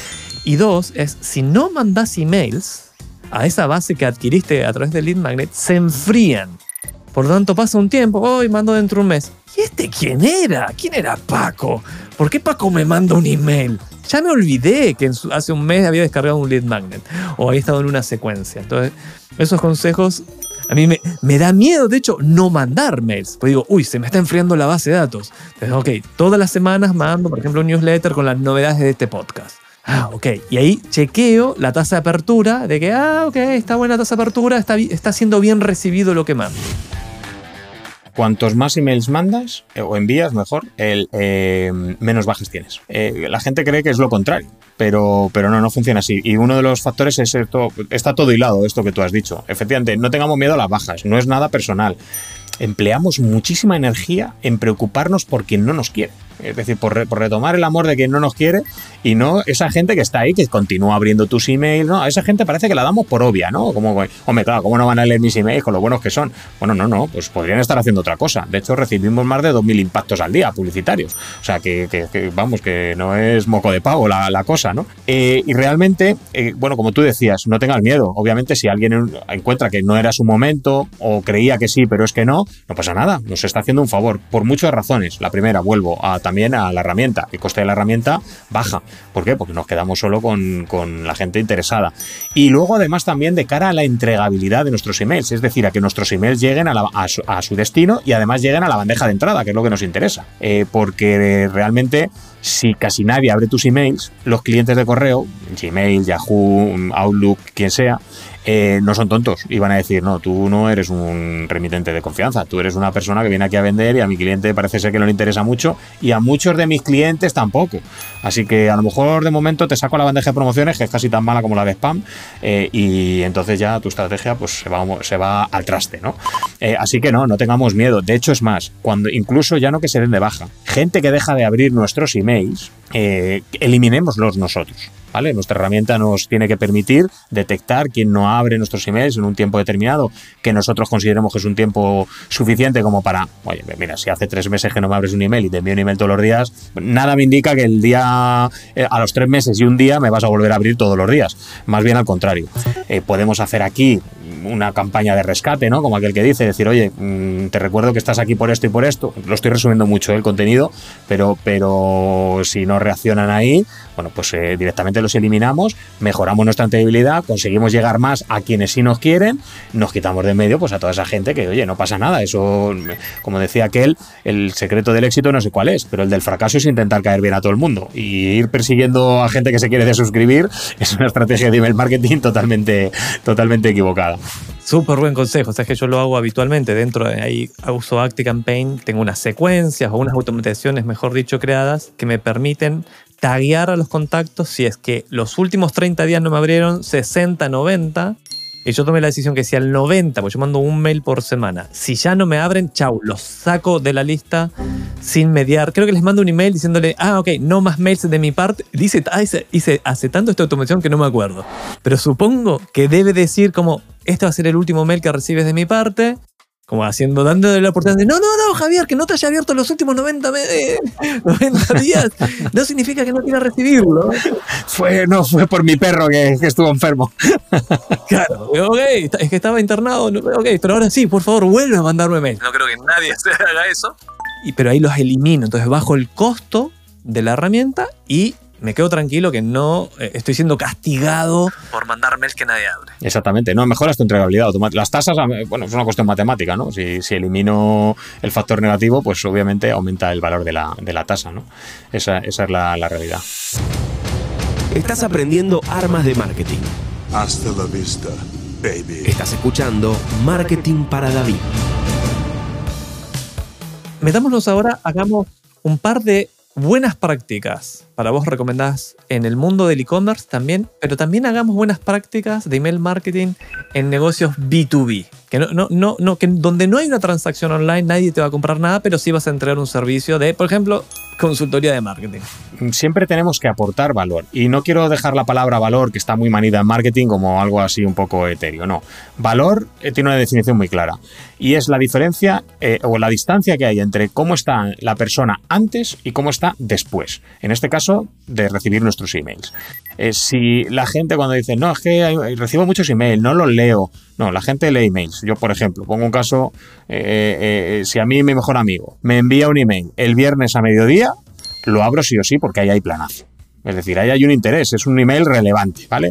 Y dos es, si no mandás emails a esa base que adquiriste a través del lead magnet, se enfrían. Por lo tanto, pasa un tiempo, hoy mando dentro de un mes. ¿Y este quién era? ¿Quién era Paco? ¿Por qué Paco me manda un email? Ya me olvidé que hace un mes había descargado un lead magnet o había estado en una secuencia. Entonces, esos consejos a mí me, me da miedo, de hecho, no mandar mails. Pues digo, uy, se me está enfriando la base de datos. Entonces, ok, todas las semanas mando, por ejemplo, un newsletter con las novedades de este podcast. Ah, ok. Y ahí chequeo la tasa de apertura de que, ah, ok, está buena tasa de apertura, está, está siendo bien recibido lo que mando. Cuantos más emails mandas, eh, o envías mejor, el, eh, menos bajas tienes. Eh, la gente cree que es lo contrario, pero, pero no, no funciona así. Y uno de los factores es esto, está todo hilado, esto que tú has dicho. Efectivamente, no tengamos miedo a las bajas, no es nada personal. Empleamos muchísima energía en preocuparnos por quien no nos quiere. Es decir, por, re, por retomar el amor de quien no nos quiere y no esa gente que está ahí, que continúa abriendo tus emails, ¿no? A esa gente parece que la damos por obvia, ¿no? Como, hombre, claro, ¿cómo no van a leer mis emails con lo buenos que son? Bueno, no, no, pues podrían estar haciendo otra cosa. De hecho, recibimos más de dos mil impactos al día publicitarios. O sea, que, que, que vamos, que no es moco de pavo la, la cosa, ¿no? Eh, y realmente, eh, bueno, como tú decías, no tengas miedo. Obviamente, si alguien encuentra que no era su momento o creía que sí, pero es que no, no pasa nada. Nos está haciendo un favor por muchas razones. La primera, vuelvo a también a la herramienta. El coste de la herramienta baja. ¿Por qué? Porque nos quedamos solo con, con la gente interesada. Y luego, además, también de cara a la entregabilidad de nuestros emails. Es decir, a que nuestros emails lleguen a, la, a, su, a su destino y además lleguen a la bandeja de entrada, que es lo que nos interesa. Eh, porque realmente, si casi nadie abre tus emails, los clientes de correo, Gmail, Yahoo, Outlook, quien sea, Eh, no son tontos y van a decir, no, tú no eres un remitente de confianza, tú eres una persona que viene aquí a vender y a mi cliente parece ser que no le interesa mucho y a muchos de mis clientes tampoco. Así que a lo mejor de momento te saco la bandeja de promociones, que es casi tan mala como la de spam, eh, y entonces ya tu estrategia pues se va, se va al traste, ¿no? Eh, así que no, no tengamos miedo. De hecho, es más, cuando incluso ya no que se den de baja, gente que deja de abrir nuestros emails, eh, eliminémoslos nosotros. ¿vale? Nuestra herramienta nos tiene que permitir detectar quién no abre nuestros emails en un tiempo determinado, que nosotros consideremos que es un tiempo suficiente como para, oye, mira, si hace tres meses que no me abres un email y te envío un email todos los días, nada me indica que el día, eh, a los tres meses y un día me vas a volver a abrir todos los días. Más bien al contrario. Eh, podemos hacer aquí una campaña de rescate, ¿no? Como aquel que dice, decir, oye, mmm, te recuerdo que estás aquí por esto y por esto. Lo estoy resumiendo mucho, ¿eh? El contenido, pero, pero si no reaccionan ahí, bueno, pues eh, directamente los eliminamos, mejoramos nuestra rentabilidad, conseguimos llegar más a quienes sí nos quieren, nos quitamos de en medio pues a toda esa gente que, oye, no pasa nada. Eso, como decía aquel, el secreto del éxito no sé cuál es, pero el del fracaso es intentar caer bien a todo el mundo. Y ir persiguiendo a gente que se quiere desuscribir es una estrategia de email marketing totalmente, totalmente equivocada. Súper buen consejo, o sea, es que yo lo hago habitualmente. Dentro de ahí uso ActiveCampaign, tengo unas secuencias o unas automatizaciones, mejor dicho, creadas que me permiten taguear a los contactos si es que los últimos treinta días no me abrieron, sesenta, noventa. Y yo tomé la decisión que si al noventa, pues yo mando un mail por semana, si ya no me abren, chau, los saco de la lista sin mediar. Creo que les mando un email diciéndole, ah, ok, no más mails de mi parte. Dice, ah, hice, hice hace tanto esta automatización que no me acuerdo. Pero supongo que debe decir como, este va a ser el último mail que recibes de mi parte. Como haciendo, dándole la oportunidad de, no, no, no, Javier, que no te haya abierto los últimos noventa, eh, noventa días. No significa que no quiera recibirlo. Fue, no, fue por mi perro que, que estuvo enfermo. Claro, ok, es que estaba internado, ok, pero ahora sí, por favor, vuelve a mandarme mail. No creo que nadie se haga eso. Y, pero ahí los elimino, entonces bajo el costo de la herramienta y me quedo tranquilo que no eh, estoy siendo castigado por mandar mails que nadie abre. Exactamente, no, mejoras tu entregabilidad. Las tasas, bueno, es una cuestión matemática, ¿no? Si, si elimino el factor negativo, pues obviamente aumenta el valor de la, de la tasa, ¿no? Esa, esa es la, la realidad. Estás aprendiendo armas de marketing. Hasta la vista, baby. Estás escuchando Marketing para David. Metámonos ahora, hagamos un par de buenas prácticas para vos recomendás en el mundo del e-commerce también, pero también hagamos buenas prácticas de email marketing en negocios B dos B, que no, no, no, no, que donde no hay una transacción online nadie te va a comprar nada, pero sí vas a entregar un servicio de, por ejemplo, consultoría de marketing. Siempre tenemos que aportar valor. Y no quiero dejar la palabra valor, que está muy manida en marketing, como algo así un poco etéreo. No. Valor eh, tiene una definición muy clara. Y es la diferencia eh, o la distancia que hay entre cómo está la persona antes y cómo está después. En este caso, de recibir nuestros emails. Eh, si la gente cuando dice, no, es que hay, recibo muchos emails, no los leo. No, la gente lee emails. Yo, por ejemplo, pongo un caso, eh, eh, si a mí mi mejor amigo me envía un email el viernes a mediodía, lo abro sí o sí porque ahí hay planazo. Es decir, ahí hay un interés, es un email relevante, ¿vale?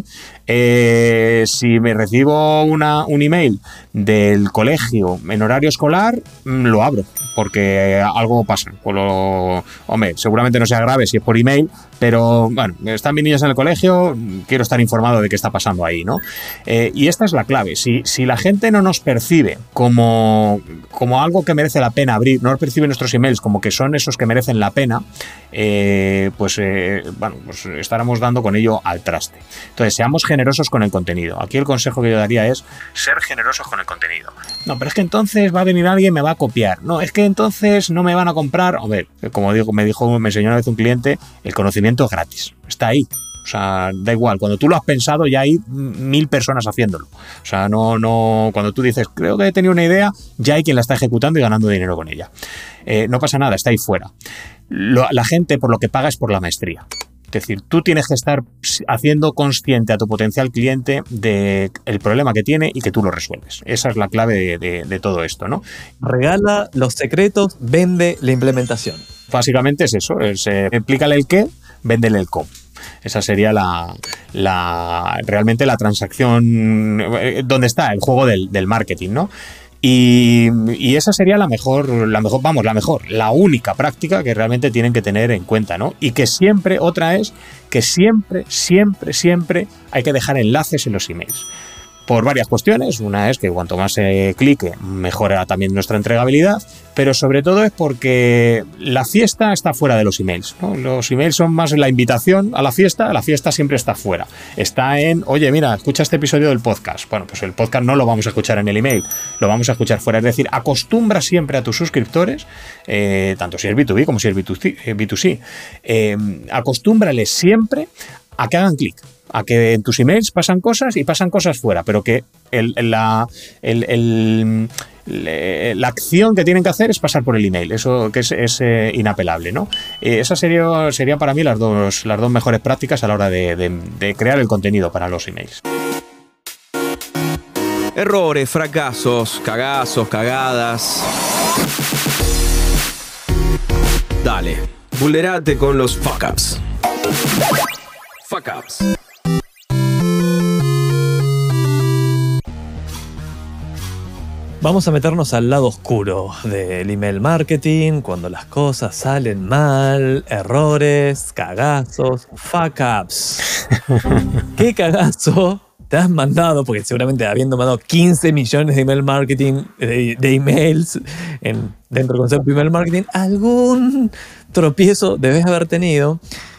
Eh, si me recibo una, un email del colegio en horario escolar, lo abro, porque algo pasa. Pues lo, hombre, seguramente no sea grave si es por email, pero bueno, están mis niños en el colegio, quiero estar informado de qué está pasando ahí, ¿no? Eh, y esta es la clave. Si, si la gente no nos percibe como, como algo que merece la pena abrir, no nos percibe nuestros emails como que son esos que merecen la pena, eh, pues, eh, bueno, pues estaremos dando con ello al traste. Entonces, seamos generosos con el contenido. Aquí el consejo que yo daría es ser generosos con el contenido. No, pero es que entonces va a venir alguien y me va a copiar. No, es que entonces no me van a comprar. Hombre, como digo, me dijo, me enseñó una vez un cliente, el conocimiento es gratis. Está ahí. O sea, da igual. Cuando tú lo has pensado, ya hay mil personas haciéndolo. O sea, no, no. Cuando tú dices, creo que he tenido una idea, ya hay quien la está ejecutando y ganando dinero con ella. Eh, no pasa nada, está ahí fuera. Lo, la gente por lo que paga es por la maestría. Es decir, tú tienes que estar haciendo consciente a tu potencial cliente del problema que tiene y que tú lo resuelves. Esa es la clave de, de, de todo esto, ¿no? Regala los secretos, vende la implementación. Básicamente es eso, es, eh, explícale el qué, véndele el cómo. Esa sería la, la realmente la transacción, eh, donde está el juego del, del marketing, ¿no? Y, y esa sería la mejor, la mejor, vamos, la mejor, la única práctica que realmente tienen que tener en cuenta, ¿no? Y que siempre, otra es que siempre, siempre, siempre hay que dejar enlaces en los emails. Por varias cuestiones. Una es que cuanto más se clique, mejora también nuestra entregabilidad, pero sobre todo es porque la fiesta está fuera de los emails, ¿no? Los emails son más la invitación a la fiesta, la fiesta siempre está fuera. Está en, oye, mira, escucha este episodio del podcast. Bueno, pues el podcast no lo vamos a escuchar en el email, lo vamos a escuchar fuera. Es decir, acostumbra siempre a tus suscriptores, eh, tanto si es B dos B como si es B dos C, eh, B dos C, eh, acostúmbrales siempre a que hagan clic, a que en tus emails pasan cosas y pasan cosas fuera, pero que el, la, el, el, el, la acción que tienen que hacer es pasar por el email, eso que es, es eh, inapelable, ¿no? Eh, esas serían sería para mí las dos, las dos mejores prácticas a la hora de, de, de crear el contenido para los emails. Errores, fracasos, cagazos, cagadas. Dale, vulnerate con los fuck ups. Fuck ups. Vamos a meternos al lado oscuro del email marketing, cuando las cosas salen mal, errores, cagazos, fuck ups. ¿Qué cagazo te has mandado? Porque seguramente habiendo mandado quince millones de email marketing, de, de emails en, dentro del concepto de email marketing, algún tropiezo debes haber tenido.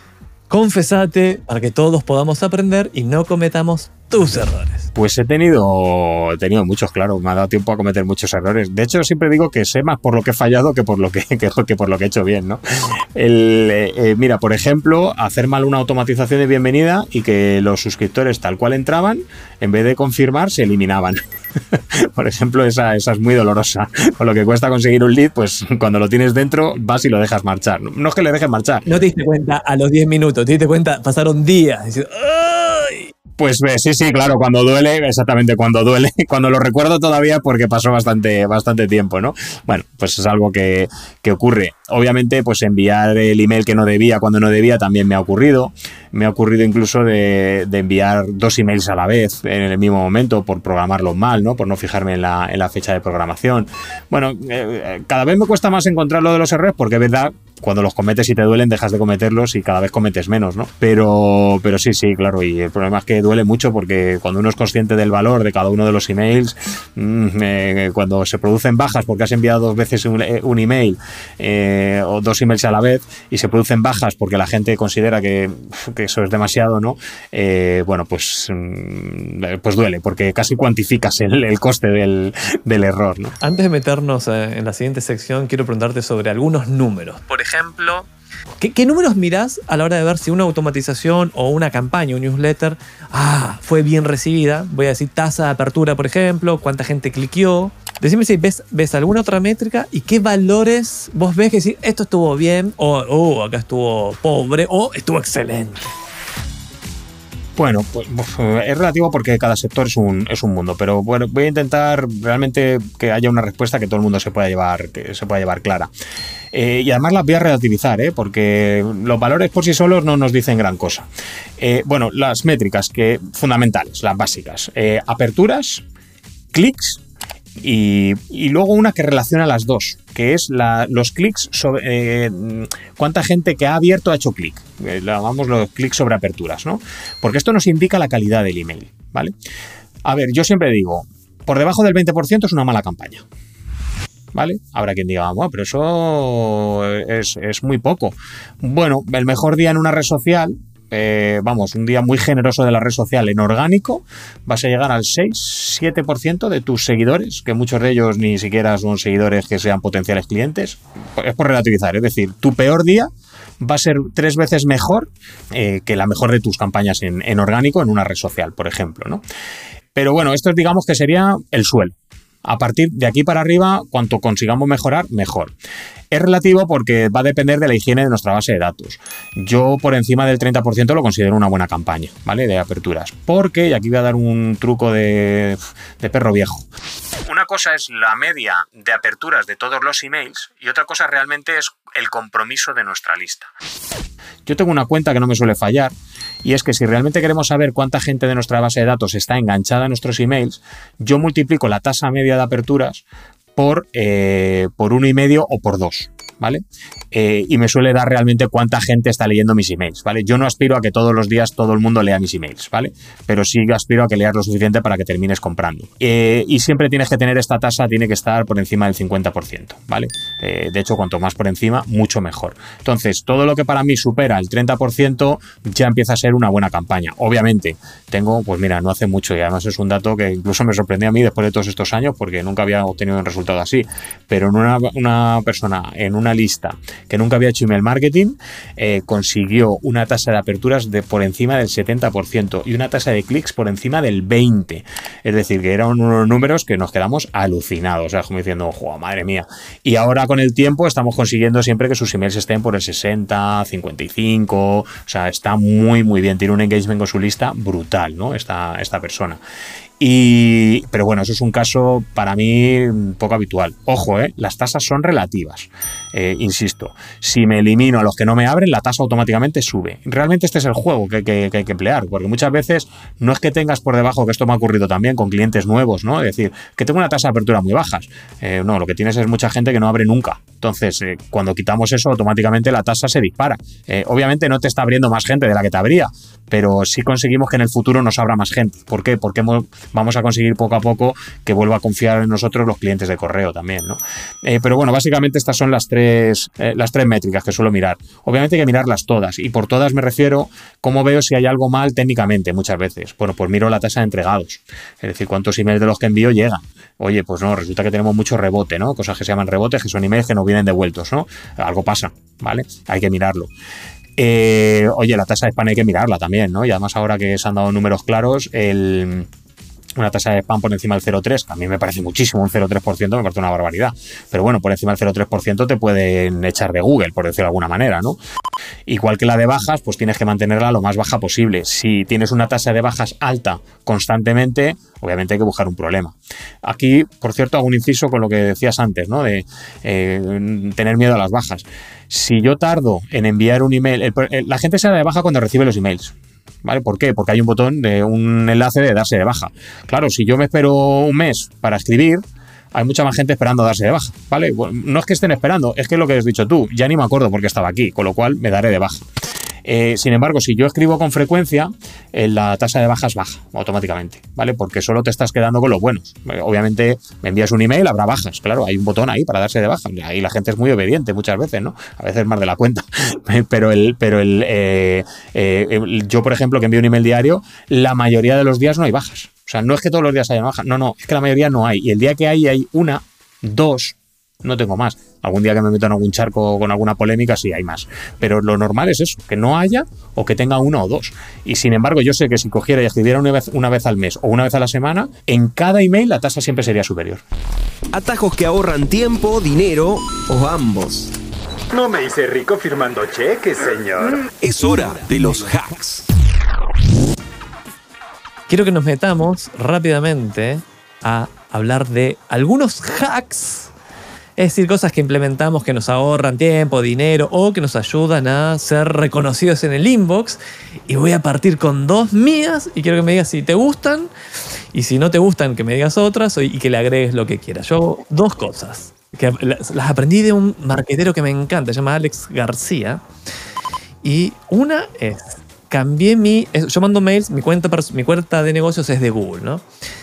Confesate para que todos podamos aprender y no cometamos tus errores. Pues he tenido, he tenido muchos, claro, me ha dado tiempo a cometer muchos errores. De hecho, siempre digo que sé más por lo que he fallado que por lo que, que, que por lo que he hecho bien, ¿no? El, eh, mira, por ejemplo, hacer mal una automatización de bienvenida y que los suscriptores tal cual entraban, en vez de confirmar, se eliminaban. Por ejemplo, esa, esa es muy dolorosa. Con lo que cuesta conseguir un lead, pues cuando lo tienes dentro, vas y lo dejas marchar. No es que le dejes marchar. No te diste cuenta a los diez minutos, te diste cuenta, pasaron días. Diciendo, ¡ay! Pues sí, sí, claro, cuando duele, exactamente, cuando duele, cuando lo recuerdo todavía porque pasó bastante, bastante tiempo, ¿no? Bueno, pues es algo que, que ocurre. Obviamente, pues enviar el email que no debía cuando no debía también me ha ocurrido. Me ha ocurrido incluso de, de enviar dos emails a la vez en el mismo momento por programarlos mal, ¿no? Por no fijarme en la, en la fecha de programación. Bueno, eh, cada vez me cuesta más encontrar lo de los errores porque es verdad, cuando los cometes y te duelen, dejas de cometerlos y cada vez cometes menos, ¿no? Pero, pero sí, sí, claro, y el problema es que duele mucho porque cuando uno es consciente del valor de cada uno de los emails, mmm, eh, cuando se producen bajas porque has enviado dos veces un, un email eh, o dos emails a la vez y se producen bajas porque la gente considera que, que eso es demasiado, ¿no? Eh, bueno, pues, pues duele porque casi cuantificas el, el coste del, del error, ¿no? Antes de meternos en la siguiente sección, quiero preguntarte sobre algunos números. Por ejemplo, ¿qué, qué números mirás a la hora de ver si una automatización o una campaña, un newsletter, ah, fue bien recibida? Voy a decir tasa de apertura, por ejemplo, cuánta gente cliqueó. Decime si ves, ves alguna otra métrica y qué valores vos ves que decir esto estuvo bien o oh, acá estuvo pobre o estuvo excelente. Bueno, pues es relativo porque cada sector es un, es un mundo, pero bueno, voy a intentar realmente que haya una respuesta que todo el mundo se pueda llevar, que se pueda llevar clara. Eh, y además las voy a relativizar, ¿eh? Porque los valores por sí solos no nos dicen gran cosa. Eh, bueno, las métricas que fundamentales, las básicas. Eh, aperturas, clics y, y luego una que relaciona las dos, que es la, los clics sobre eh, cuánta gente que ha abierto ha hecho clic. Eh, llamamos los clics sobre aperturas, ¿no? Porque esto nos indica la calidad del email, ¿vale? A ver, yo siempre digo, por debajo del veinte por ciento es una mala campaña, ¿vale? Habrá quien diga, bueno, pero eso es, es muy poco. Bueno, el mejor día en una red social, eh, vamos, un día muy generoso de la red social en orgánico, vas a llegar al seis siete por ciento de tus seguidores, que muchos de ellos ni siquiera son seguidores que sean potenciales clientes. Es por relativizar, es decir, tu peor día va a ser tres veces mejor eh, que la mejor de tus campañas en, en orgánico en una red social, por ejemplo, ¿no? Pero bueno, esto digamos que sería el suelo. A partir de aquí para arriba, cuanto consigamos mejorar, mejor. Es relativo porque va a depender de la higiene de nuestra base de datos. Yo por encima del treinta por ciento lo considero una buena campaña, ¿vale? De aperturas. Porque, y aquí voy a dar un truco de, de perro viejo. Una cosa es la media de aperturas de todos los emails y otra cosa realmente es el compromiso de nuestra lista. Yo tengo una cuenta que no me suele fallar y es que si realmente queremos saber cuánta gente de nuestra base de datos está enganchada a nuestros emails, yo multiplico la tasa media de aperturas por, eh, por uno y medio o por dos, ¿vale? Eh, y me suele dar realmente cuánta gente está leyendo mis emails, ¿vale? Yo no aspiro a que todos los días todo el mundo lea mis emails, ¿vale? Pero sí aspiro a que leas lo suficiente para que termines comprando. Eh, y siempre tienes que tener esta tasa, tiene que estar por encima del cincuenta por ciento, ¿vale? Eh, de hecho, cuanto más por encima, mucho mejor. Entonces, todo lo que para mí supera el treinta por ciento ya empieza a ser una buena campaña. Obviamente, tengo, pues mira, no hace mucho y además es un dato que incluso me sorprendió a mí después de todos estos años porque nunca había obtenido un resultado así. Pero en una, una persona en una lista que nunca había hecho email marketing, eh, consiguió una tasa de aperturas de por encima del setenta por ciento y una tasa de clics por encima del veinte por ciento. Es decir, que eran unos números que nos quedamos alucinados, o sea, como diciendo, ¡jo, madre mía! Y ahora con el tiempo estamos consiguiendo siempre que sus emails estén por el sesenta, cincuenta y cinco, o sea, está muy, muy bien. Tiene un engagement con su lista brutal, ¿no? Esta, esta persona. Y, pero bueno, eso es un caso para mí poco habitual. Ojo, ¿eh? Las tasas son relativas. Eh, insisto, si me elimino a los que no me abren, la tasa automáticamente sube. Realmente este es el juego que, que, que hay que emplear, porque muchas veces no es que tengas por debajo, que esto me ha ocurrido también con clientes nuevos, ¿no? Es decir, que tengo una tasa de apertura muy bajas. Eh, no, lo que tienes es mucha gente que no abre nunca. Entonces, eh, cuando quitamos eso, automáticamente la tasa se dispara. Eh, obviamente no te está abriendo más gente de la que te abría, pero sí conseguimos que en el futuro nos abra más gente. ¿Por qué? Porque hemos, vamos a conseguir poco a poco que vuelva a confiar en nosotros los clientes de correo también, ¿no? Eh, pero bueno, básicamente estas son las tres, eh, las tres métricas que suelo mirar. Obviamente hay que mirarlas todas, y por todas me refiero cómo veo si hay algo mal técnicamente muchas veces. Bueno, pues miro la tasa de entregados, es decir, cuántos emails de los que envío llegan. Oye, pues no, resulta que tenemos mucho rebote, ¿no? Cosas que se llaman rebotes, que son emails que no vienen devueltos, ¿no? Algo pasa, ¿vale? Hay que mirarlo. Eh, oye, la tasa de spam hay que mirarla también, ¿no? Y además ahora que se han dado números claros, el... una tasa de spam por encima del cero coma tres, que a mí me parece muchísimo, un cero coma tres por ciento me parece una barbaridad, pero bueno, por encima del cero coma tres por ciento te pueden echar de Google, por decirlo de alguna manera, ¿no? Igual que la de bajas, pues tienes que mantenerla lo más baja posible. Si tienes una tasa de bajas alta constantemente, obviamente hay que buscar un problema. Aquí, por cierto, hago un inciso con lo que decías antes, ¿no? De eh, tener miedo a las bajas. Si yo tardo en enviar un email, el, el, la gente se da de baja cuando recibe los emails, ¿vale? ¿Por qué? Porque hay un botón, de un enlace de darse de baja. Claro, si yo me espero un mes para escribir, hay mucha más gente esperando darse de baja, ¿vale? Bueno, no es que estén esperando, es que es lo que has dicho tú, ya ni me acuerdo porque estaba aquí, con lo cual me daré de baja. Eh, sin embargo, si yo escribo con frecuencia, eh, la tasa de bajas baja automáticamente, ¿vale? Porque solo te estás quedando con los buenos. Eh, obviamente, me envías un email, habrá bajas, claro, hay un botón ahí para darse de baja. Ahí la gente es muy obediente muchas veces, ¿no? A veces más de la cuenta. Pero el, pero el, eh, eh, el, yo, por ejemplo, que envío un email diario, la mayoría de los días no hay bajas. O sea, no es que todos los días haya bajas, no, no, es que la mayoría no hay. Y el día que hay, hay una, dos, no tengo más. Algún día que me meto en algún charco con alguna polémica, sí hay más. Pero lo normal es eso, que no haya o que tenga uno o dos. Y sin embargo, yo sé que si cogiera y escribiera una vez, una vez al mes o una vez a la semana, en cada email la tasa siempre sería superior. Atajos que ahorran tiempo, dinero o ambos. No me hice rico firmando cheques, señor. Es hora de los hacks. Quiero que nos metamos rápidamente a hablar de algunos hacks. Es decir, cosas que implementamos que nos ahorran tiempo, dinero o que nos ayudan a ser reconocidos en el inbox. Y voy a partir con dos mías y quiero que me digas si te gustan y si no te gustan que me digas otras y que le agregues lo que quieras. Yo, dos cosas que las aprendí de un marketero que me encanta, se llama Alex García. Y una es, cambié mi... Yo mando mails, mi cuenta, mi cuenta de negocios es de Google, ¿no?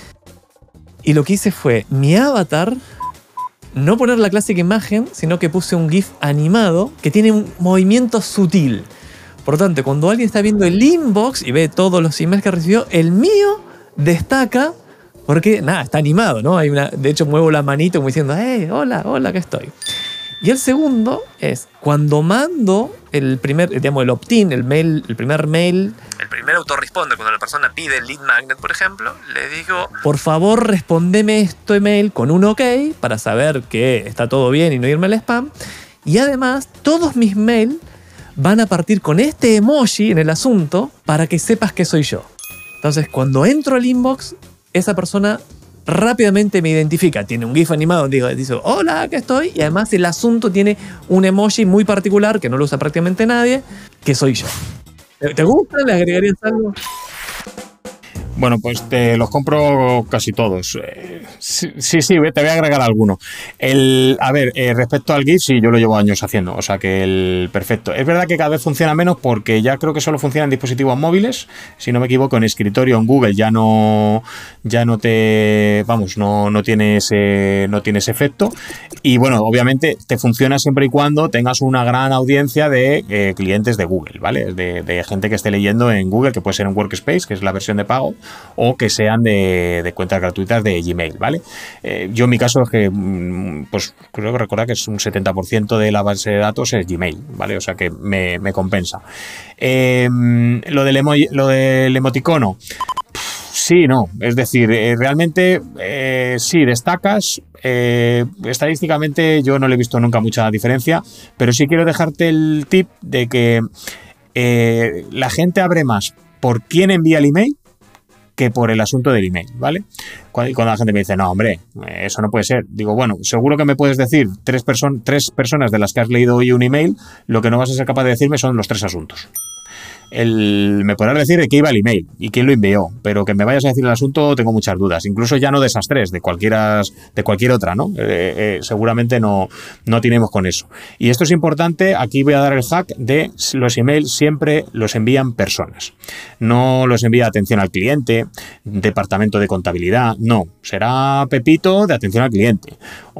Y lo que hice fue, mi avatar... no poner la clásica imagen, sino que puse un GIF animado que tiene un movimiento sutil. Por lo tanto, cuando alguien está viendo el inbox y ve todos los emails que recibió, el mío destaca porque, nada, está animado, ¿no? Hay una, de hecho, muevo la manito como diciendo, hey, hola, hola, acá estoy. Y el segundo es, cuando mando el primer, digamos, el opt-in, el mail, el primer mail, el primer autorresponde, cuando la persona pide el lead magnet, por ejemplo, le digo, por favor, respondeme este email con un OK para saber que está todo bien y no irme al spam. Y además, todos mis mails van a partir con este emoji en el asunto para que sepas que soy yo. Entonces, cuando entro al inbox, esa persona rápidamente me identifica. Tiene un GIF animado donde dice, hola, acá estoy. Y además el asunto tiene un emoji muy particular que no lo usa prácticamente nadie, que soy yo. ¿Te gusta? ¿Le agregarías algo? Bueno, pues te los compro casi todos. Eh, sí, sí, sí, te voy a agregar alguno. El, a ver, eh, respecto al GIF, sí, yo lo llevo años haciendo, o sea que el perfecto. Es verdad que cada vez funciona menos porque ya creo que solo funciona en dispositivos móviles. Si no me equivoco, en escritorio, en Google ya no, ya no te, vamos, no, no tiene ese, no tiene ese efecto. Y bueno, obviamente te funciona siempre y cuando tengas una gran audiencia de eh, clientes de Google, ¿vale? De, de gente que esté leyendo en Google, que puede ser en Workspace, que es la versión de pago, o que sean de, de cuentas gratuitas de Gmail, ¿vale? Eh, yo en mi caso es que, pues creo que recordar que es un setenta por ciento de la base de datos es Gmail, ¿vale? O sea que me, me compensa. Eh, lo, del emo, lo del emoticono, sí, no. Es decir, eh, realmente eh, sí, destacas. Eh, estadísticamente yo no le he visto nunca mucha diferencia, pero sí quiero dejarte el tip de que eh, la gente abre más por quién envía el email que por el asunto del email, ¿vale? Cuando, cuando la gente me dice, no, hombre, eso no puede ser. Digo, bueno, seguro que me puedes decir tres, person- tres personas de las que has leído hoy un email, lo que no vas a ser capaz de decirme son los tres asuntos. El, me podrás decir de qué iba el email y quién lo envió, pero que me vayas a decir el asunto tengo muchas dudas, incluso ya no de esas tres, de cualquiera, de cualquier otra, ¿no? Eh, eh, seguramente no, no tenemos con eso. Y esto es importante, aquí voy a dar el hack de los emails siempre los envían personas, no los envía atención al cliente, departamento de contabilidad, no, será Pepito de atención al cliente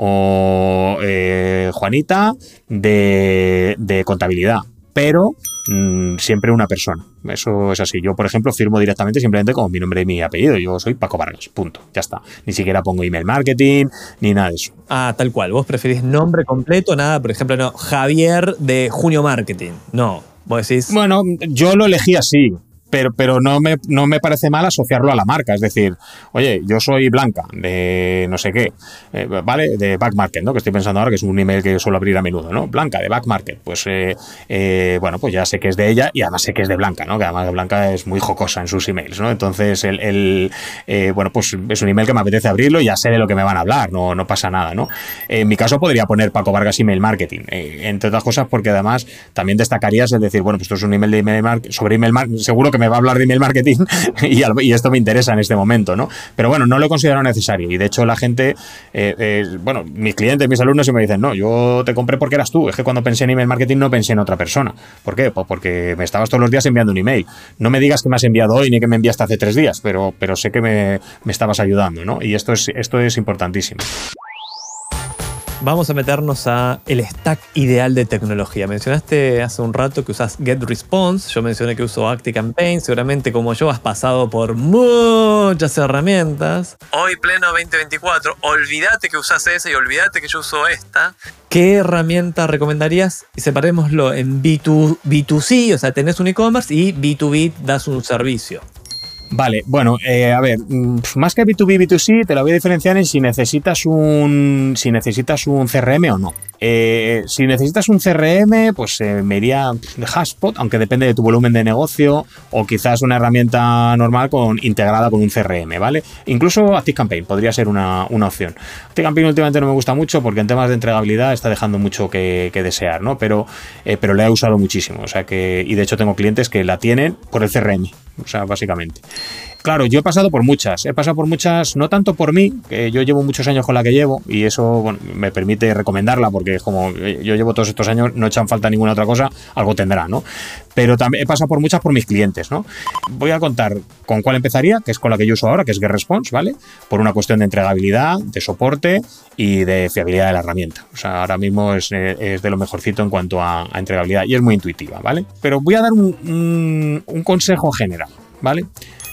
o eh, Juanita de, de contabilidad, pero mmm, siempre una persona. Eso es así. Yo, por ejemplo, firmo directamente simplemente con mi nombre y mi apellido. Yo soy Paco Vargas, punto. Ya está. Ni siquiera pongo email marketing ni nada de eso. Ah, tal cual. Vos preferís nombre completo, nada, por ejemplo, no, Javier de Junio Marketing. No, vos decís... Bueno, yo lo elegí así. Pero, pero no, me, no me parece mal asociarlo a la marca. Es decir, oye, yo soy Blanca de no sé qué, eh, ¿vale? De Back Market, ¿no? Que estoy pensando ahora que es un email que suelo abrir a menudo, ¿no? Blanca de Back Market. Pues, eh, eh, bueno, pues ya sé que es de ella y además sé que es de Blanca, ¿no? Que además Blanca es muy jocosa en sus emails, ¿no? Entonces, el, el eh, bueno, pues es un email que me apetece abrirlo y ya sé de lo que me van a hablar, no, no pasa nada, ¿no? En mi caso podría poner Paco Vargas Email Marketing, eh, entre otras cosas porque además también destacarías el decir, bueno, pues esto es un email de email marketing, sobre email marketing, seguro que me va a hablar de email marketing y, y esto me interesa en este momento, ¿no? Pero bueno, no lo he considerado necesario y de hecho la gente, eh, eh, bueno, mis clientes, mis alumnos sí me dicen, no, yo te compré porque eras tú, es que cuando pensé en email marketing no pensé en otra persona. ¿Por qué? Pues porque me estabas todos los días enviando un email. No me digas que me has enviado hoy ni que me enviaste hace tres días, pero, pero sé que me, me estabas ayudando, ¿no? Y esto es, esto es importantísimo. Vamos a meternos a el stack ideal de tecnología. Mencionaste hace un rato que usas GetResponse, yo mencioné que uso ActiveCampaign, seguramente como yo has pasado por muchas herramientas. Hoy pleno veinte veinticuatro, olvídate que usas esa y olvídate que yo uso esta. ¿Qué herramienta recomendarías? Y separémoslo en B dos C, o sea, tenés un e-commerce y B dos B das un servicio. Vale, bueno, eh, a ver, más que B dos B, B dos C, te lo voy a diferenciar en si necesitas un, si necesitas un C R M o no. Eh, si necesitas un C R M, pues eh, me iría de HubSpot, aunque depende de tu volumen de negocio, o quizás una herramienta normal con, integrada con un C R M, ¿vale? Incluso ActiveCampaign podría ser una, una opción. ActiveCampaign últimamente no me gusta mucho porque en temas de entregabilidad está dejando mucho que, que desear, ¿no? Pero, eh, pero la he usado muchísimo, o sea que, y de hecho tengo clientes que la tienen por el C R M, o sea, básicamente. Claro, yo he pasado por muchas, he pasado por muchas, no tanto por mí, que yo llevo muchos años con la que llevo y eso bueno, me permite recomendarla porque es como yo llevo todos estos años, no echan falta ninguna otra cosa, algo tendrá, ¿no? Pero también he pasado por muchas por mis clientes, ¿no? Voy a contar con cuál empezaría, que es con la que yo uso ahora, que es GetResponse, ¿vale? Por una cuestión de entregabilidad, de soporte y de fiabilidad de la herramienta. O sea, ahora mismo es, es de lo mejorcito en cuanto a, a entregabilidad y es muy intuitiva, ¿vale? Pero voy a dar un, un, un consejo general, ¿vale?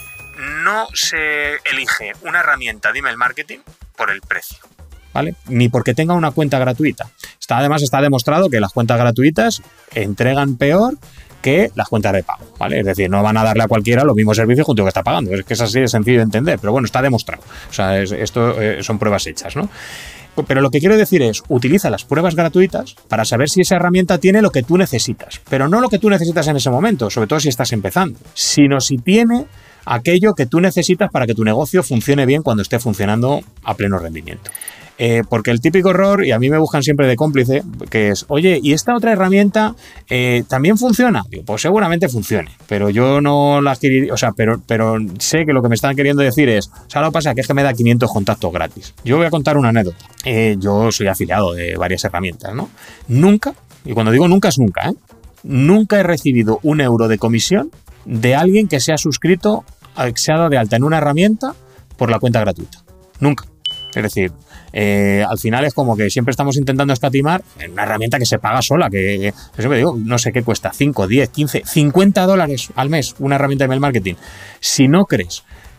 No se elige una herramienta de email marketing por el precio, ¿vale? Ni porque tenga una cuenta gratuita. Está, además está demostrado que las cuentas gratuitas entregan peor que las cuentas de pago, ¿vale? Es decir, no van a darle a cualquiera los mismos servicios junto que está pagando. Es que es así de sencillo de entender, pero bueno, está demostrado. O sea, es, esto eh, son pruebas hechas, ¿no? Pero lo que quiero decir es, utiliza las pruebas gratuitas para saber si esa herramienta tiene lo que tú necesitas, pero no lo que tú necesitas en ese momento, sobre todo si estás empezando, sino si tiene aquello que tú necesitas para que tu negocio funcione bien cuando esté funcionando a pleno rendimiento. Eh, porque el típico error, y a mí me buscan siempre de cómplice, que es, oye, ¿y esta otra herramienta eh, también funciona? Digo, pues seguramente funcione, pero yo no la adquiriría, o sea, pero, pero sé que lo que me están queriendo decir es, o sea, lo que pasa es que me da quinientos contactos gratis. Yo voy a contar una anécdota. Eh, yo soy afiliado de varias herramientas, ¿no? Nunca, y cuando digo nunca es nunca, ¿eh? Nunca he recibido un euro de comisión de alguien que se ha suscrito, se ha dado de alta en una herramienta por la cuenta gratuita. Nunca. Es decir, eh, al final es como que siempre estamos intentando escatimar en una herramienta que se paga sola, que, que siempre digo, no sé qué cuesta, cinco, diez, quince, cincuenta dólares al mes una herramienta de email marketing. Si no crees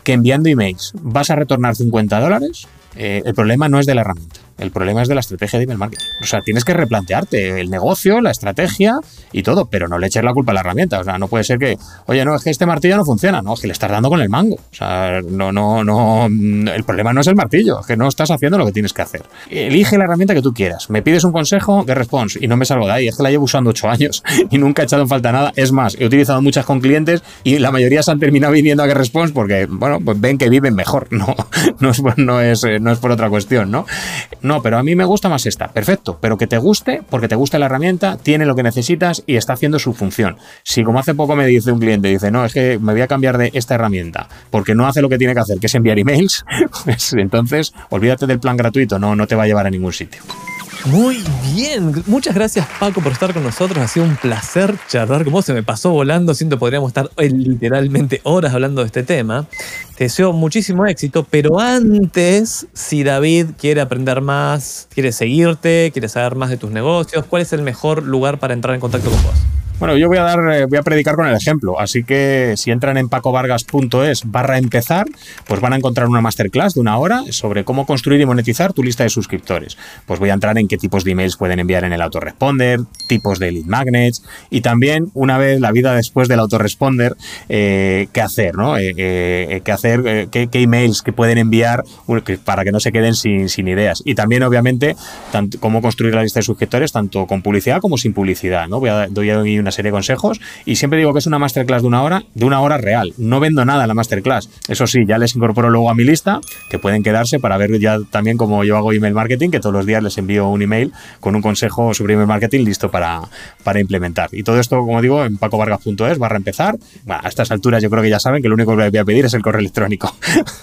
que enviando emails vas a retornar cincuenta dólares, eh, el problema no es de la herramienta. El problema es de la estrategia de email marketing. O sea, tienes que replantearte el negocio, la estrategia y todo, pero no le eches la culpa a la herramienta. O sea, no puede ser que, oye, no, es que este martillo no funciona. No, es que le estás dando con el mango. O sea, no, no, no. El problema no es el martillo, es que no estás haciendo lo que tienes que hacer. Elige la herramienta que tú quieras. Me pides un consejo, GetResponse, y no me salgo de ahí. Es que la llevo usando ocho años y nunca he echado en falta nada. Es más, he utilizado muchas con clientes y la mayoría se han terminado viniendo a GetResponse porque, bueno, pues ven que viven mejor. No, no es, no es, no es por otra cuestión, ¿no? No, pero a mí me gusta más esta. Perfecto, pero que te guste porque te gusta la herramienta, tiene lo que necesitas y está haciendo su función. Si como hace poco me dice un cliente, dice, no, es que me voy a cambiar de esta herramienta porque no hace lo que tiene que hacer, que es enviar emails, pues entonces olvídate del plan gratuito, no, no te va a llevar a ningún sitio. Muy bien, muchas gracias Paco por estar con nosotros, ha sido un placer charlar con vos, se me pasó volando, siento que podríamos estar hoy literalmente horas hablando de este tema. Te deseo muchísimo éxito, pero antes, si David quiere aprender más, quiere seguirte, quiere saber más de tus negocios, ¿cuál es el mejor lugar para entrar en contacto con vos? Bueno, yo voy a dar, voy a predicar con el ejemplo, así que si entran en pacovargas.es barra empezar, pues van a encontrar una masterclass de una hora sobre cómo construir y monetizar tu lista de suscriptores. Pues voy a entrar en qué tipos de emails pueden enviar en el autoresponder, tipos de lead magnets y también, una vez la vida después del autoresponder, eh, qué hacer, ¿no? Eh, eh, qué hacer, eh, qué, qué emails que pueden enviar para que no se queden sin, sin ideas. Y también, obviamente, tanto, cómo construir la lista de suscriptores tanto con publicidad como sin publicidad, ¿no? Voy a, doy hoy una serie de consejos y siempre digo que es una masterclass de una hora, de una hora real. No vendo nada en la masterclass. Eso sí, ya les incorporo luego a mi lista, que pueden quedarse para ver ya también cómo yo hago email marketing, que todos los días les envío un email con un consejo sobre email marketing listo para, para implementar. Y todo esto, como digo, en pacovargas.es barra empezar. Bueno, a estas alturas yo creo que ya saben que lo único que les voy a pedir es el correo electrónico.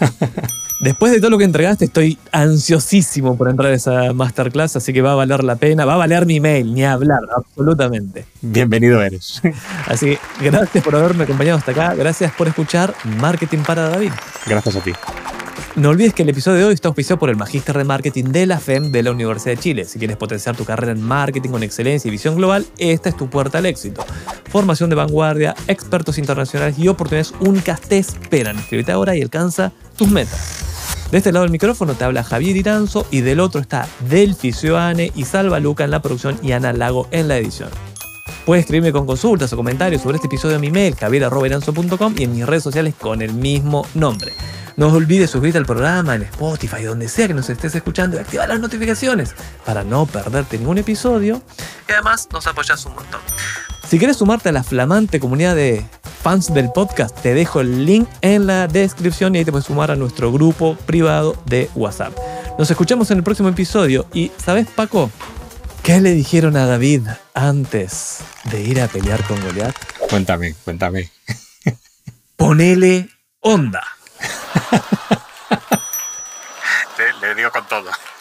Después de todo lo que entregaste, estoy ansiosísimo por entrar a esa masterclass, así que va a valer la pena, va a valer mi email, ni hablar, absolutamente. Bienvenido eres. Así que gracias por haberme acompañado hasta acá, gracias por escuchar Marketing para David. Gracias a ti. No olvides que el episodio de hoy está auspiciado por el Magíster de Marketing de la F E M de la Universidad de Chile. Si quieres potenciar tu carrera en marketing con excelencia y visión global, esta es tu puerta al éxito. Formación de vanguardia, expertos internacionales y oportunidades únicas te esperan. Inscríbete ahora y alcanza tus metas. De este lado del micrófono te habla Javier Iranzo y del otro está Delphi Sioane y Salva Luca en la producción y Ana Lago en la edición. Puedes escribirme con consultas o comentarios sobre este episodio a mi mail javier arroba iranzo punto com y en mis redes sociales con el mismo nombre. No olvides suscribirte al programa en Spotify, donde sea que nos estés escuchando, y activar las notificaciones para no perderte ningún episodio. Y además nos apoyas un montón. Si quieres sumarte a la flamante comunidad de fans del podcast, te dejo el link en la descripción y ahí te puedes sumar a nuestro grupo privado de WhatsApp. Nos escuchamos en el próximo episodio. Y, ¿sabes, Paco? ¿Qué le dijeron a David antes de ir a pelear con Goliat? Cuéntame, cuéntame. Ponele onda. Le, le digo con todo.